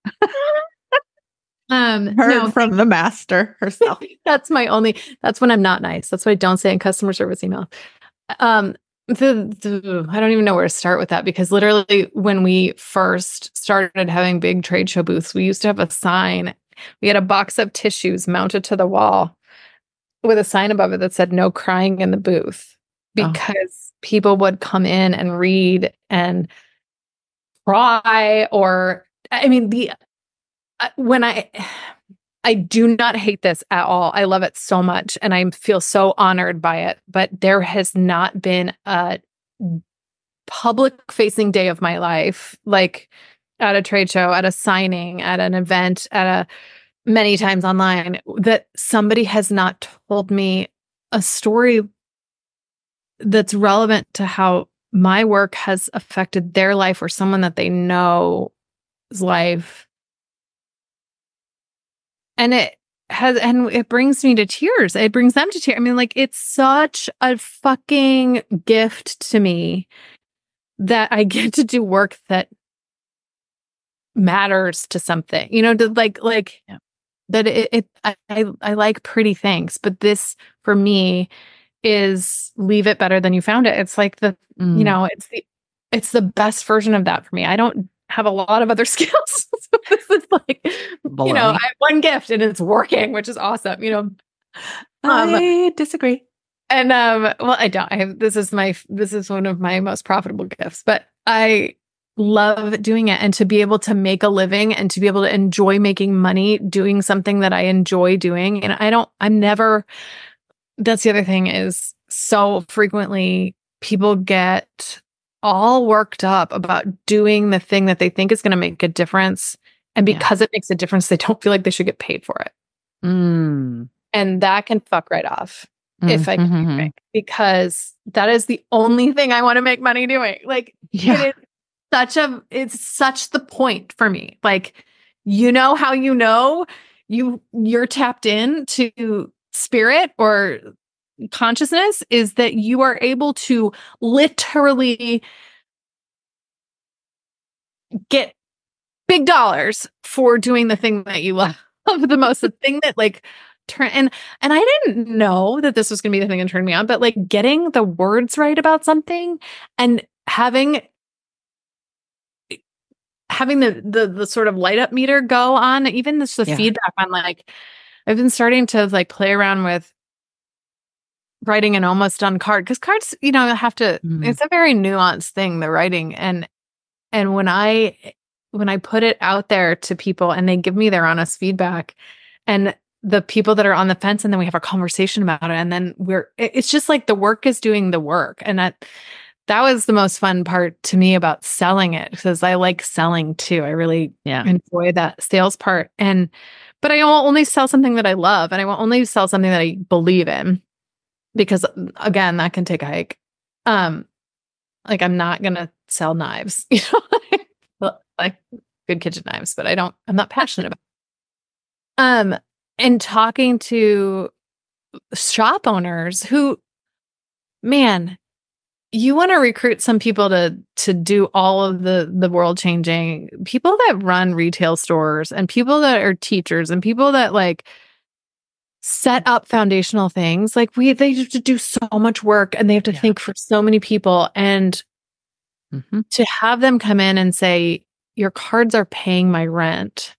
[SPEAKER 4] Heard from the master herself.
[SPEAKER 3] That's when I'm not nice. That's what I don't say in customer service email. I don't even know where to start with that, because literally when we first started having big trade show booths, we used to have a sign. We had a box of tissues mounted to the wall with a sign above it that said "No crying in the booth," because people would come in and read and cry, or I mean, I do not hate this at all. I love it so much, and I feel so honored by it. But there has not been a public-facing day of my life, like at a trade show, at a signing, at an event, many times online, that somebody has not told me a story that's relevant to how my work has affected their life or someone that they know's life. And it brings me to tears. It brings them to tears. I mean, like, it's such a fucking gift to me that I get to do work that matters to something, that I like pretty things, but this for me is leave it better than you found it. It's like it's the best version of that for me. I don't have a lot of other skills. So this is like, I have one gift and it's working, which is awesome.
[SPEAKER 4] I disagree.
[SPEAKER 3] And well, I don't. This is one of my most profitable gifts, but I love doing it, and to be able to make a living and to be able to enjoy making money doing something that I enjoy doing. And that's the other thing, is so frequently people get all worked up about doing the thing that they think is going to make a difference. And
[SPEAKER 1] Yeah.
[SPEAKER 3] because it makes a difference, they don't feel like they should get paid for it.
[SPEAKER 1] Mm.
[SPEAKER 3] And that can fuck right off if I can be
[SPEAKER 1] Mhm.
[SPEAKER 3] frank, because that is the only thing I want to make money doing. Like
[SPEAKER 1] Yeah.
[SPEAKER 3] it's such the point for me. Like, how you're tapped into spirit or consciousness is that you are able to literally get big dollars for doing the thing that you love the most, the thing that like and I didn't know that this was going to be the thing that turned me on, but like getting the words right about something and having the sort of light up meter go on, even the
[SPEAKER 1] Yeah.
[SPEAKER 3] feedback on, like, I've been starting to like play around with writing an almost done card, because cards, have to, it's a very nuanced thing, the writing. And when I put it out there to people and they give me their honest feedback, and the people that are on the fence, and then we have a conversation about it, and then it's just like the work is doing the work. And that was the most fun part to me about selling it, because I like selling too. I really enjoy that sales part. But I will only sell something that I love, and I will only sell something that I believe in, because again, that can take a hike. Like, I'm not going to sell knives, like good kitchen knives, but I'm not passionate about. And talking to shop owners who, man, you want to recruit some people to do all of the world changing, people that run retail stores, and people that are teachers, and people that like set up foundational things. Like they have to do so much work, and they have to think for so many people, and to have them come in and say, your cards are paying my rent.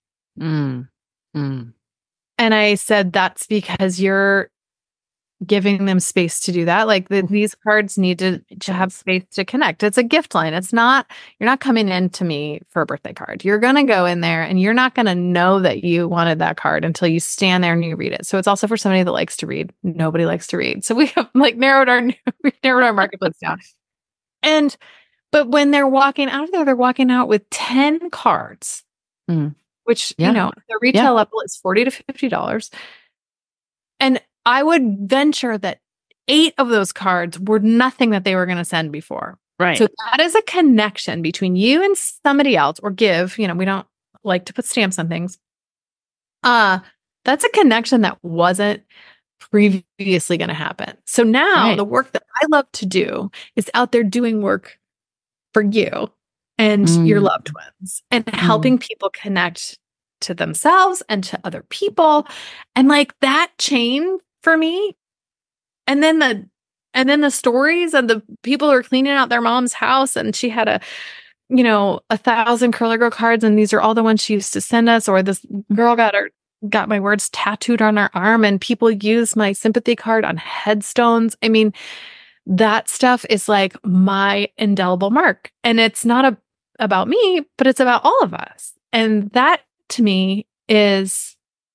[SPEAKER 3] And I said, that's because you're giving them space to do that. Like these cards need to have space to connect. It's a gift line. You're not coming in to me for a birthday card. You're going to go in there and you're not going to know that you wanted that card until you stand there and you read it. So it's also for somebody that likes to read. Nobody likes to read. So we have like narrowed our marketplace down. But when they're walking out of there, they're walking out with 10 cards, which, the retail level is $40 to $50. And I would venture that 8 of those cards were nothing that they were going to send before.
[SPEAKER 1] Right.
[SPEAKER 3] So that is a connection between you and somebody else, or give, we don't like to put stamps on things. That's a connection that wasn't previously going to happen. So now the work that I love to do is out there doing work for you and your loved ones, and helping people connect to themselves and to other people. And like that chain for me, and then the stories and the people who are cleaning out their mom's house, and she had 1,000 Curly Girl cards, and these are all the ones she used to send us, or this girl got my words tattooed on her arm, and people use my sympathy card on headstones. I mean, that stuff is like my indelible mark. And it's not about me, but it's about all of us. And that to me is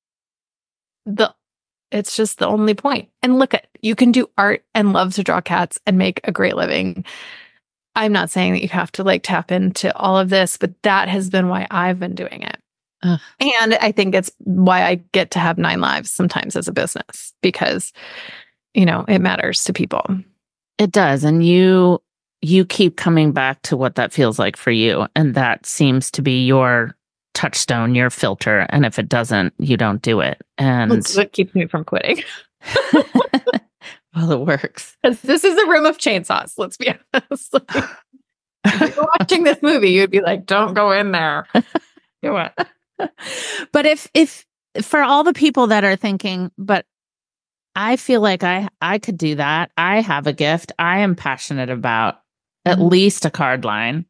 [SPEAKER 3] it's just the only point. And look, you can do art and love to draw cats and make a great living. I'm not saying that you have to like tap into all of this, but that has been why I've been doing it. And I think it's why I get to have 9 lives sometimes as a business, because, it matters to people.
[SPEAKER 1] It does. And you keep coming back to what that feels like for you. And that seems to be your touchstone, your filter. And if it doesn't, you don't do it. And
[SPEAKER 3] that's what keeps me from quitting.
[SPEAKER 1] Well, it works.
[SPEAKER 3] Because this is a room of chainsaws, let's be honest. If you were watching this movie, you'd be like, don't go in there. Do it.
[SPEAKER 1] But if for all the people that are thinking, but I feel like I could do that. I have a gift I am passionate about, at least a card line.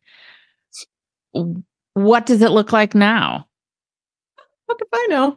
[SPEAKER 1] What does it look like now?
[SPEAKER 3] What if I know?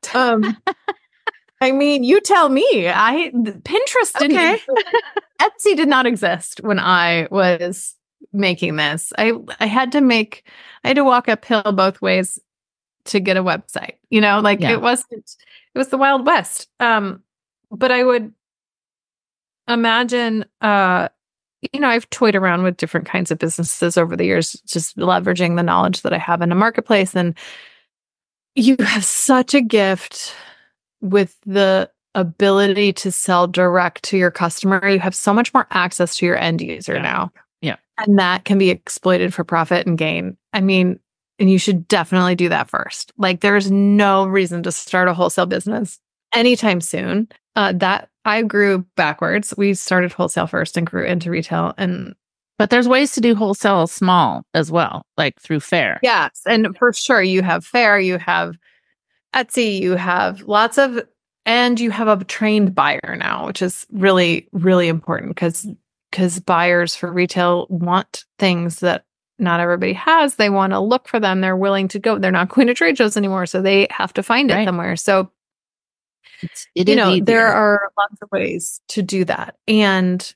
[SPEAKER 3] I mean, you tell me. Pinterest didn't exist. Etsy did not exist when I was making this. I had to walk uphill both ways to get a website. It was the Wild West. But I would imagine I've toyed around with different kinds of businesses over the years, just leveraging the knowledge that I have in a marketplace. And you have such a gift with the ability to sell direct to your customer. You have so much more access to your end user now.
[SPEAKER 1] Yeah.
[SPEAKER 3] And that can be exploited for profit and gain. I mean, and you should definitely do that first. Like, there's no reason to start a wholesale business anytime soon. That I grew backwards. We started wholesale first and grew into retail.
[SPEAKER 1] But there's ways to do wholesale small as well, like through Fair.
[SPEAKER 3] Yes. And for sure, you have Fair, you have Etsy, you have and you have a trained buyer now, which is really, really important because buyers for retail want things that not everybody has. They want to look for them. They're willing to go. They're not going to trade shows anymore, so they have to find it somewhere. So, there are lots of ways to do that. And,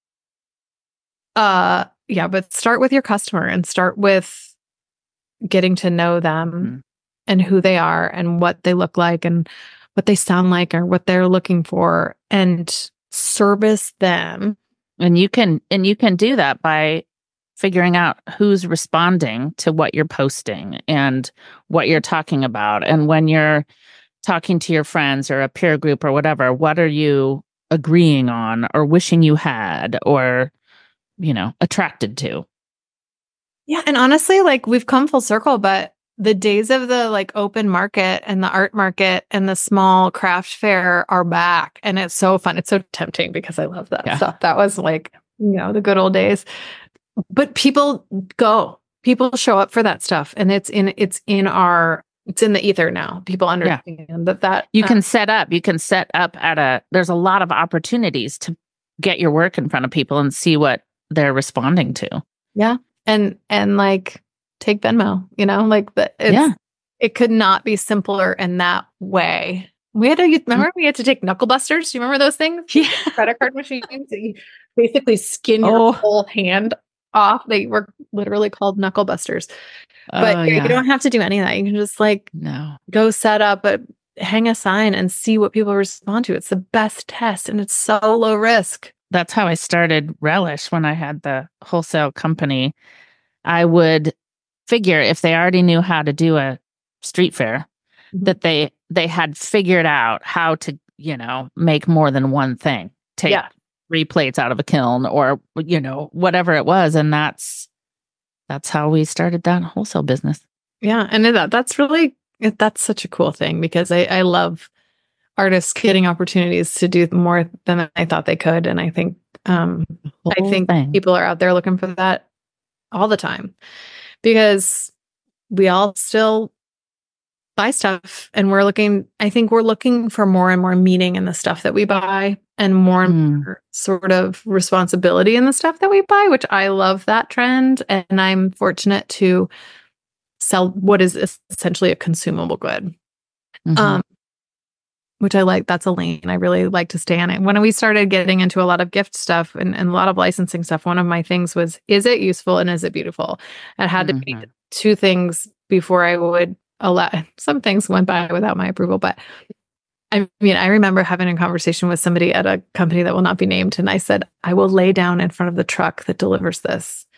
[SPEAKER 3] but start with your customer and start with getting to know them and who they are and what they look like and what they sound like or what they're looking for, and service them.
[SPEAKER 1] And you can do that by figuring out who's responding to what you're posting and what you're talking about. And when you're talking to your friends or a peer group or whatever, what are you agreeing on or wishing you had or, attracted to?
[SPEAKER 3] Yeah. And honestly, like, we've come full circle, but the days of the like open market and the art market and the small craft fair are back. And it's so fun. It's so tempting because I love that stuff. That was like, the good old days. But people show up for that stuff. And it's in the ether now. People understand that
[SPEAKER 1] you can set up there's a lot of opportunities to get your work in front of people and see what they're responding to.
[SPEAKER 3] Yeah. And like, take Venmo, it could not be simpler in that way. We had to take knuckle busters. Do you remember those things?
[SPEAKER 1] Yeah.
[SPEAKER 3] Credit card machines that you basically skin your whole hand off. They were literally called knuckle busters. But you don't have to do any of that. You can just go set up hang a sign and see what people respond to. It's the best test and it's so low risk.
[SPEAKER 1] That's how I started Relish when I had the wholesale company. I would figure if they already knew how to do a street fair, that they had figured out how to, make more than one thing. Take 3 plates out of a kiln or, whatever it was. And that's how we started that wholesale business.
[SPEAKER 3] Yeah. And that's such a cool thing because I love artists getting opportunities to do more than I thought they could. And I think people are out there looking for that all the time because we all still buy stuff and we're looking for more and more meaning in the stuff that we buy and more and more sort of responsibility in the stuff that we buy, which I love that trend. And I'm fortunate to sell what is essentially a consumable good. Which I like. That's a lane I really like to stay in it. When we started getting into a lot of gift stuff and a lot of licensing stuff, one of my things was, is it useful and is it beautiful? It had to be 2 things before I would allow. Some things went by without my approval, but I remember having a conversation with somebody at a company that will not be named. And I said, I will lay down in front of the truck that delivers this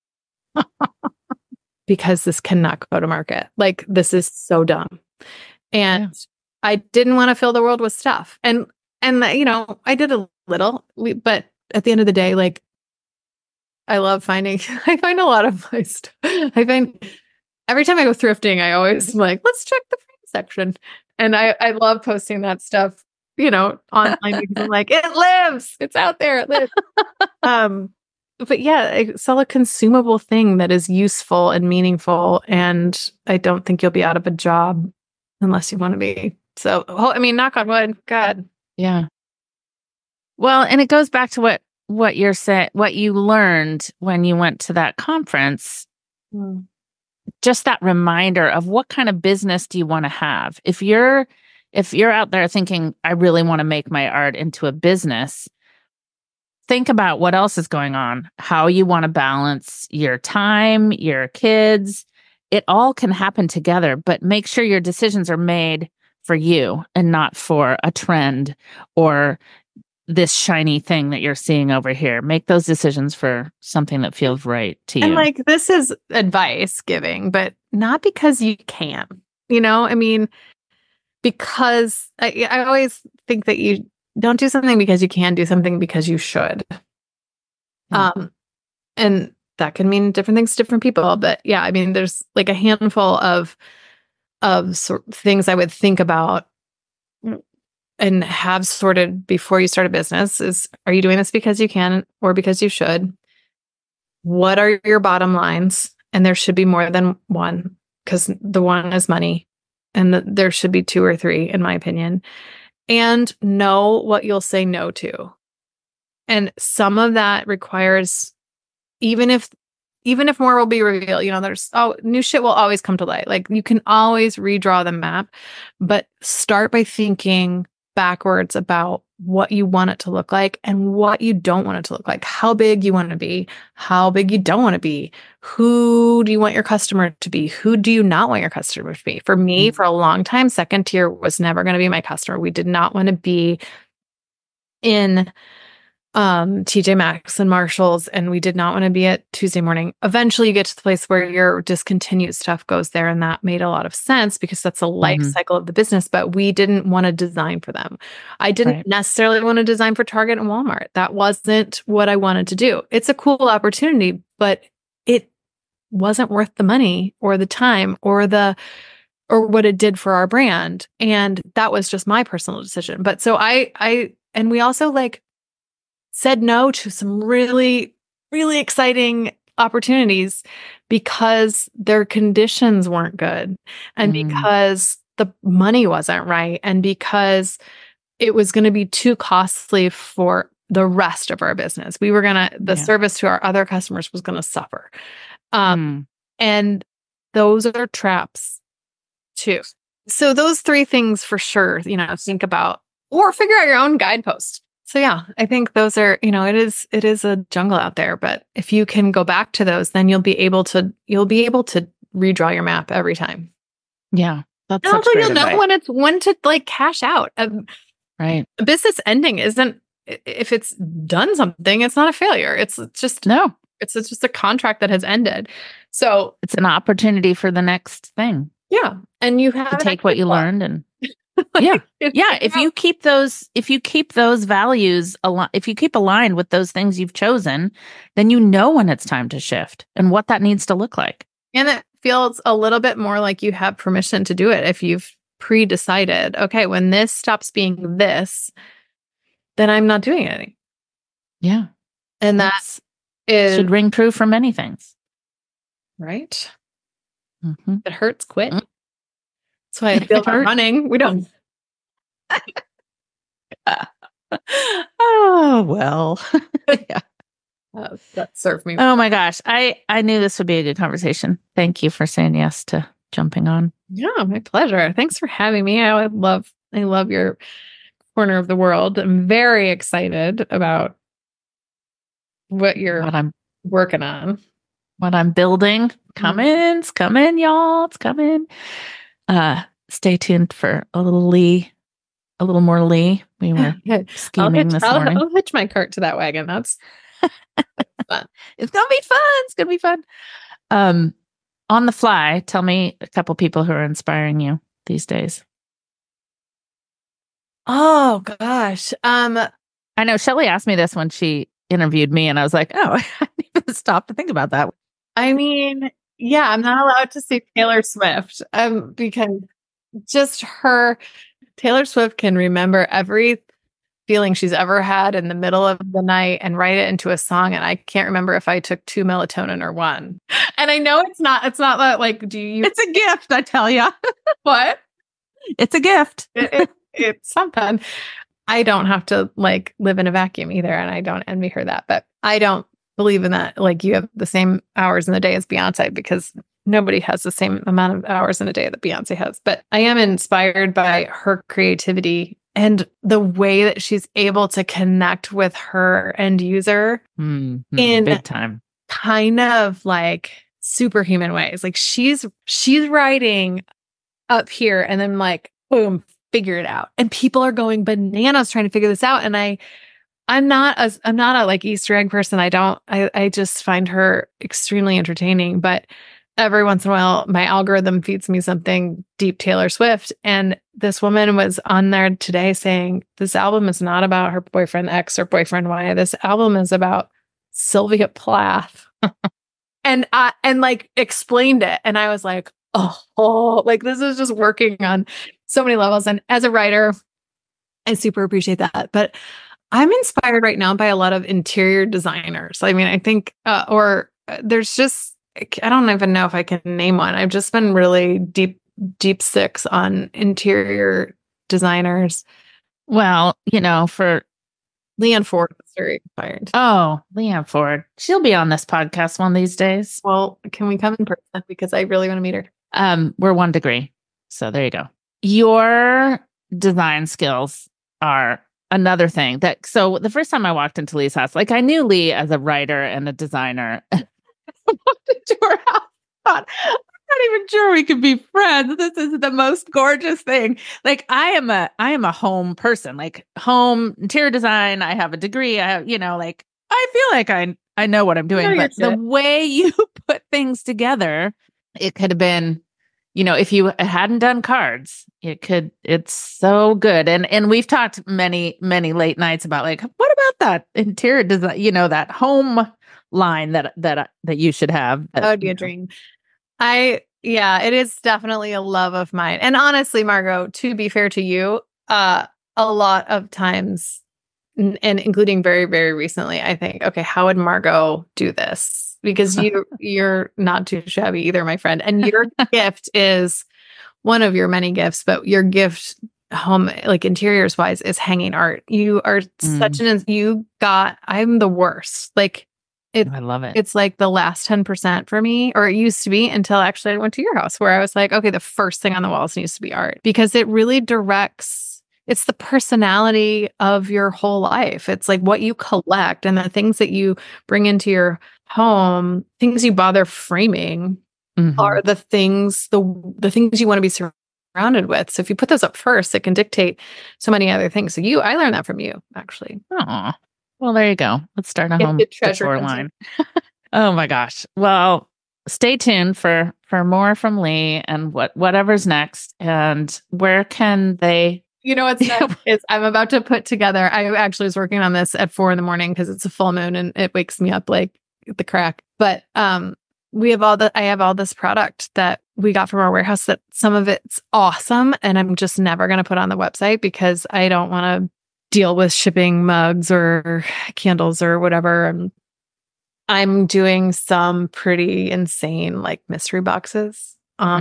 [SPEAKER 3] because this cannot go to market. Like, this is so dumb. And I didn't want to fill the world with stuff. And I did a little, but at the end of the day, like, I find a lot of my stuff. I find every time I go thrifting, I always am like, let's check the frame section. And I love posting that stuff, online because I'm like, it lives, it's out there, it lives. But I sell a consumable thing that is useful and meaningful. And I don't think you'll be out of a job unless you want to be. So, knock on wood. God.
[SPEAKER 1] Yeah. Well, and it goes back to what you're saying, what you learned when you went to that conference. Just that reminder of what kind of business do you want to have? If you're out there thinking, I really want to make my art into a business, think about what else is going on, how you want to balance your time, your kids. It all can happen together, but make sure your decisions are made for you and not for a trend or this shiny thing that you're seeing over here. Make those decisions for something that feels right to you.
[SPEAKER 3] And like, this is advice giving, but not because you can, I mean, because I always think that you don't do something because you can, do something because you should. And that can mean different things to different people. But yeah, I mean, there's like a handful of things I would think about and have sorted before you start a business is, are you doing this because you can or because you should? What are your bottom lines? And there should be more than one, because the one is money, and there should be two or three, in my opinion. And know what you'll say no to. And some of that requires, even if more will be revealed, there's new shit will always come to light. Like, you can always redraw the map, but start by thinking backwards about what you want it to look like and what you don't want it to look like. How big you want to be, how big you don't want to be. Who do you want your customer to be? Who do you not want your customer to be? For me, for a long time, second tier was never going to be my customer. We did not want to be in TJ Maxx and Marshalls, and we did not want to be at Tuesday Morning. Eventually you get to the place where your discontinued stuff goes there, and that made a lot of sense because that's a life cycle of the business, but we didn't want to design for them. I didn't necessarily want to design for Target and Walmart. That wasn't what I wanted to do. It's a cool opportunity, but it wasn't worth the money or the time or what it did for our brand. And that was just my personal decision. But so and we also said no to some really, really exciting opportunities because their conditions weren't good, and because the money wasn't right, and because it was going to be too costly for the rest of our business. The service to our other customers was going to suffer. And those are traps too. So those three things for sure, think about or figure out your own guidepost. So yeah, I think those are, it is a jungle out there, but if you can go back to those, then you'll be able to redraw your map every time.
[SPEAKER 1] Yeah. That's
[SPEAKER 3] and also you'll know when to cash out.
[SPEAKER 1] Right.
[SPEAKER 3] A business ending isn't, if it's done something, it's not a failure. It's just a contract that has ended. So
[SPEAKER 1] it's an opportunity for the next thing.
[SPEAKER 3] Yeah. And you have
[SPEAKER 1] to take what you learned and if you keep those values if you keep aligned with those things you've chosen, then when it's time to shift and what that needs to look like.
[SPEAKER 3] And it feels a little bit more like you have permission to do it if you've pre-decided, okay, when this stops being this, then I'm not doing it anymore.
[SPEAKER 1] Yeah.
[SPEAKER 3] And that
[SPEAKER 1] should ring true for many things.
[SPEAKER 3] Right? If it hurts, quit. That's why I feel like running. We don't.
[SPEAKER 4] Oh, well. Yeah.
[SPEAKER 3] That served me.
[SPEAKER 1] Oh my gosh. I knew this would be a good conversation. Thank you for saying yes to jumping on.
[SPEAKER 3] Yeah, my pleasure. Thanks for having me. I love your corner of the world. I'm very excited about what I'm working on.
[SPEAKER 1] What I'm building. Come in, y'all. It's coming. Stay tuned for a little more Lee. We were scheming this morning.
[SPEAKER 3] I'll hitch my cart to that wagon. That's fun.
[SPEAKER 1] It's gonna be fun. It's gonna be fun. On the fly, tell me a couple people who are inspiring you these days.
[SPEAKER 3] Oh gosh.
[SPEAKER 1] I know Shelley asked me this when she interviewed me, and I was like, oh, I didn't even stop to think about that.
[SPEAKER 3] I mean, yeah, I'm not allowed to say Taylor Swift because just Taylor Swift can remember every feeling she's ever had in the middle of the night and write it into a song. And I can't remember if I took 2 melatonin or 1. And I know it's not that do you?
[SPEAKER 4] It's a gift, I tell you.
[SPEAKER 3] What?
[SPEAKER 4] It's a gift.
[SPEAKER 3] It's something. I don't have to live in a vacuum either. And I don't envy her that, but I don't believe in that. You have the same hours in the day as Beyonce, because nobody has the same amount of hours in a day that Beyonce has. But I am inspired by her creativity and the way that she's able to connect with her end user in
[SPEAKER 1] big time,
[SPEAKER 3] kind of superhuman ways. She's writing up here and then boom, figure it out. And people are going bananas trying to figure this out. And I I'm not a like Easter egg person. I just find her extremely entertaining, but every once in a while my algorithm feeds me something deep Taylor Swift. And this woman was on there today saying this album is not about her boyfriend X or boyfriend Y. This album is about Sylvia Plath. and like explained it. And I was like, oh, like this is just working on so many levels. And as a writer, I super appreciate that. But I'm inspired right now by a lot of interior designers. I mean, I think, there's just, I don't even know if I can name one. I've just been really deep six on interior designers.
[SPEAKER 1] Well, for
[SPEAKER 3] Leanne Ford was very inspired.
[SPEAKER 1] Leanne Ford, she'll be on this podcast one of these days.
[SPEAKER 3] Well, can we come in person? Because I really want to meet her.
[SPEAKER 1] We're 1 degree. So there you go. Your design skills are another thing so the first time I walked into Lee's house, like I knew Lee as a writer and a designer. I walked into her house, thought, I'm not even sure we could be friends. This is the most gorgeous thing. Like I am a home person, like home interior design. I have a degree. I have, like I feel like I know what I'm doing, but the way you put things together, it could have been, if you hadn't done cards, it's so good. And we've talked many, many late nights about like, what about that interior design, that home line that you should have.
[SPEAKER 3] That would be a dream. It is definitely a love of mine. And honestly, Margot, to be fair to you, a lot of times, and including very, very recently, I think, okay, how would Margot do this? Because you're not too shabby either, my friend. And your gift is one of your many gifts, but your gift home, like interiors wise, is hanging art. You are I'm the worst. Like
[SPEAKER 1] I love it.
[SPEAKER 3] It's like the last 10% for me, or it used to be until actually I went to your house where I was like, okay, the first thing on the walls needs to be art because it really directs, it's the personality of your whole life. It's like what you collect and the things that you bring into your home, things you bother framing are the things, the things you want to be surrounded with. So if you put those up first, it can dictate so many other things. So I learned that from you, actually.
[SPEAKER 1] Oh, well, there you go. Let's start a home decor line. Oh my gosh. Well, stay tuned for more from Lee and whatever's next. And where can they?
[SPEAKER 3] You know what's next is I'm about to put together. I actually was working on this at 4 a.m. because it's a full moon and it wakes me up like the crack. But I have all this product that we got from our warehouse that some of it's awesome, and I'm just never going to put on the website because I don't want to deal with shipping mugs or candles or whatever. I'm doing some pretty insane like mystery boxes.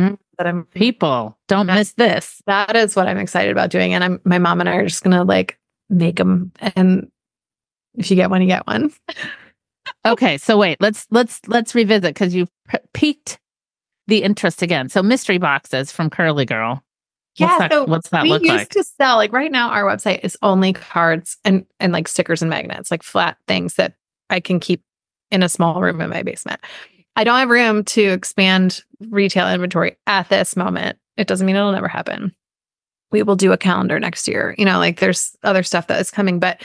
[SPEAKER 1] People don't miss this.
[SPEAKER 3] That is what I'm excited about doing, and my mom and I are just gonna like make them. And if you get one, you get one.
[SPEAKER 1] Okay, so wait, let's revisit because you've piqued the interest again. So mystery boxes from Curly Girl. What's that look like? We used
[SPEAKER 3] to sell, like right now, our website is only cards and like stickers and magnets, like flat things that I can keep in a small room in my basement. I don't have room to expand retail inventory at this moment. It doesn't mean it'll never happen. We will do a calendar next year. Like there's other stuff that is coming, but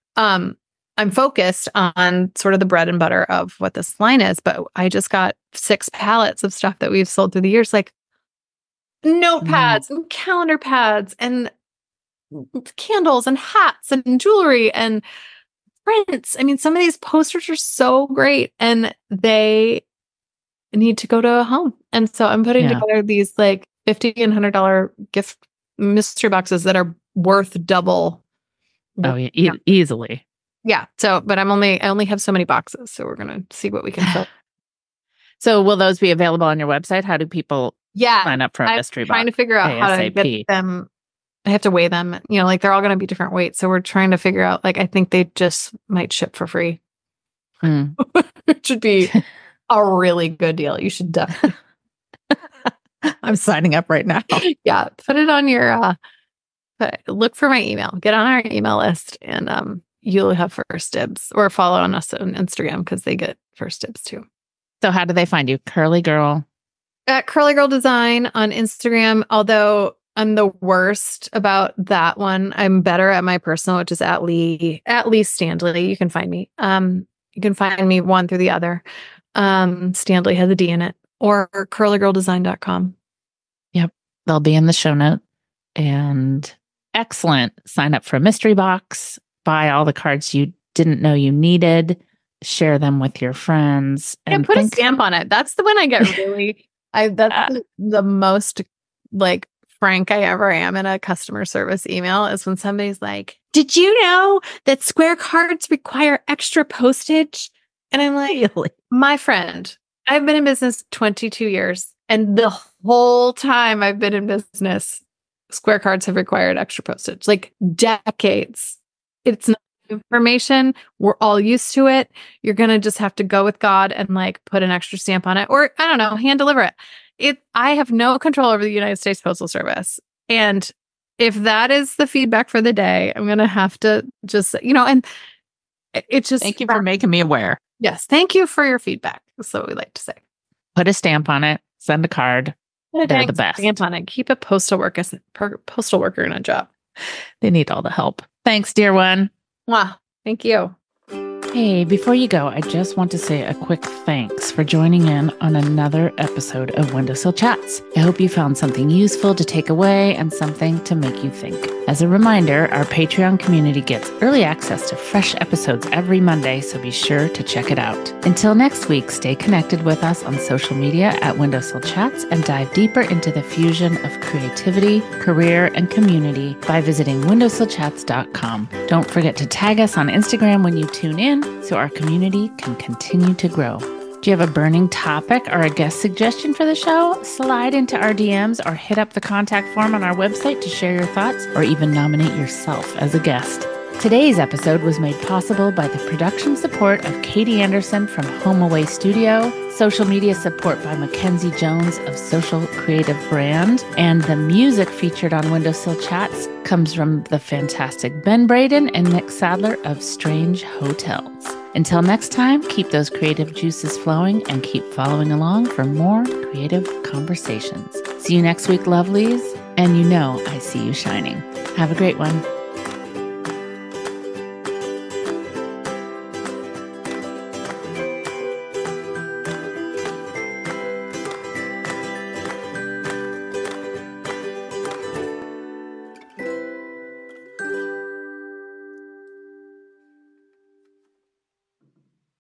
[SPEAKER 3] I'm focused on sort of the bread and butter of what this line is. But I just got 6 pallets of stuff that we've sold through the years, like notepads and calendar pads and candles and hats and jewelry and prints. I mean, some of these posters are so great and they need to go to a home. And so I'm putting together these like $50 and $100 gift mystery boxes that are worth double.
[SPEAKER 1] Easily.
[SPEAKER 3] Yeah. So, but I only have so many boxes. So we're going to see what we can fill.
[SPEAKER 1] So will those be available on your website? How do people sign up for a mystery box?
[SPEAKER 3] I'm trying to figure out how to get them. I have to weigh them, like they're all going to be different weights. So we're trying to figure out, like, I think they just might ship for free. It should be a really good deal. You should definitely.
[SPEAKER 4] I'm signing up right now.
[SPEAKER 3] Yeah. Put it on your, look for my email, get on our email list and, you'll have first dibs, or follow on us on Instagram because they get first dibs too.
[SPEAKER 1] So how do they find you? Curly Girl?
[SPEAKER 3] At Curly Girl Design on Instagram. Although I'm the worst about that one. I'm better at my personal, which is at Lee Standley. You can find me. You can find me one through the other. Standley has a D in it, or curlygirldesign.com.
[SPEAKER 1] Yep. They'll be in the show note. And excellent. Sign up for a mystery box, buy all the cards you didn't know you needed, share them with your friends.
[SPEAKER 3] And put a stamp on it. That's the one I get really, that's the most like frank I ever am in a customer service email is when somebody's like, did you know that square cards require extra postage? And I'm like,
[SPEAKER 4] Really?
[SPEAKER 3] my friend, I've been in business 22 years. And the whole time I've been in business, square cards have required extra postage, like decades. It's not information. We're all used to it. You're going to just have to go with God and like put an extra stamp on it, or I don't know, hand deliver it. I have no control over the United States Postal Service. And if that is the feedback for the day, I'm going to have to just, and it's just.
[SPEAKER 4] Thank you for making me aware.
[SPEAKER 3] Yes. Thank you for your feedback. That's what we like to say.
[SPEAKER 1] Put a stamp on it, send a card.
[SPEAKER 3] Put a
[SPEAKER 1] They're
[SPEAKER 3] dang
[SPEAKER 1] the best.
[SPEAKER 3] stamp on it. Keep a postal worker in a job.
[SPEAKER 1] They need all the help. Thanks, dear one.
[SPEAKER 3] Wow. Thank you.
[SPEAKER 1] Hey, before you go, I just want to say a quick thanks for joining in on another episode of Windowsill Chats. I hope you found something useful to take away and something to make you think. As a reminder, our Patreon community gets early access to fresh episodes every Monday, so be sure to check it out. Until next week, stay connected with us on social media at Windowsill Chats and dive deeper into the fusion of creativity, career, and community by visiting windowsillchats.com. Don't forget to tag us on Instagram when you tune in, so our community can continue to grow. Do you have a burning topic or a guest suggestion for the show? Slide into our DMs or hit up the contact form on our website to share your thoughts or even nominate yourself as a guest. Today's episode was made possible by the production support of Katie Anderson from Home Away Studio, social media support by Mackenzie Jones of Social Creative Brand, and the music featured on Windowsill Chats comes from the fantastic Ben Braden and Nick Sadler of Strange Hotels. Until next time, keep those creative juices flowing and keep following along for more creative conversations. See you next week, lovelies, and I see you shining. Have a great one.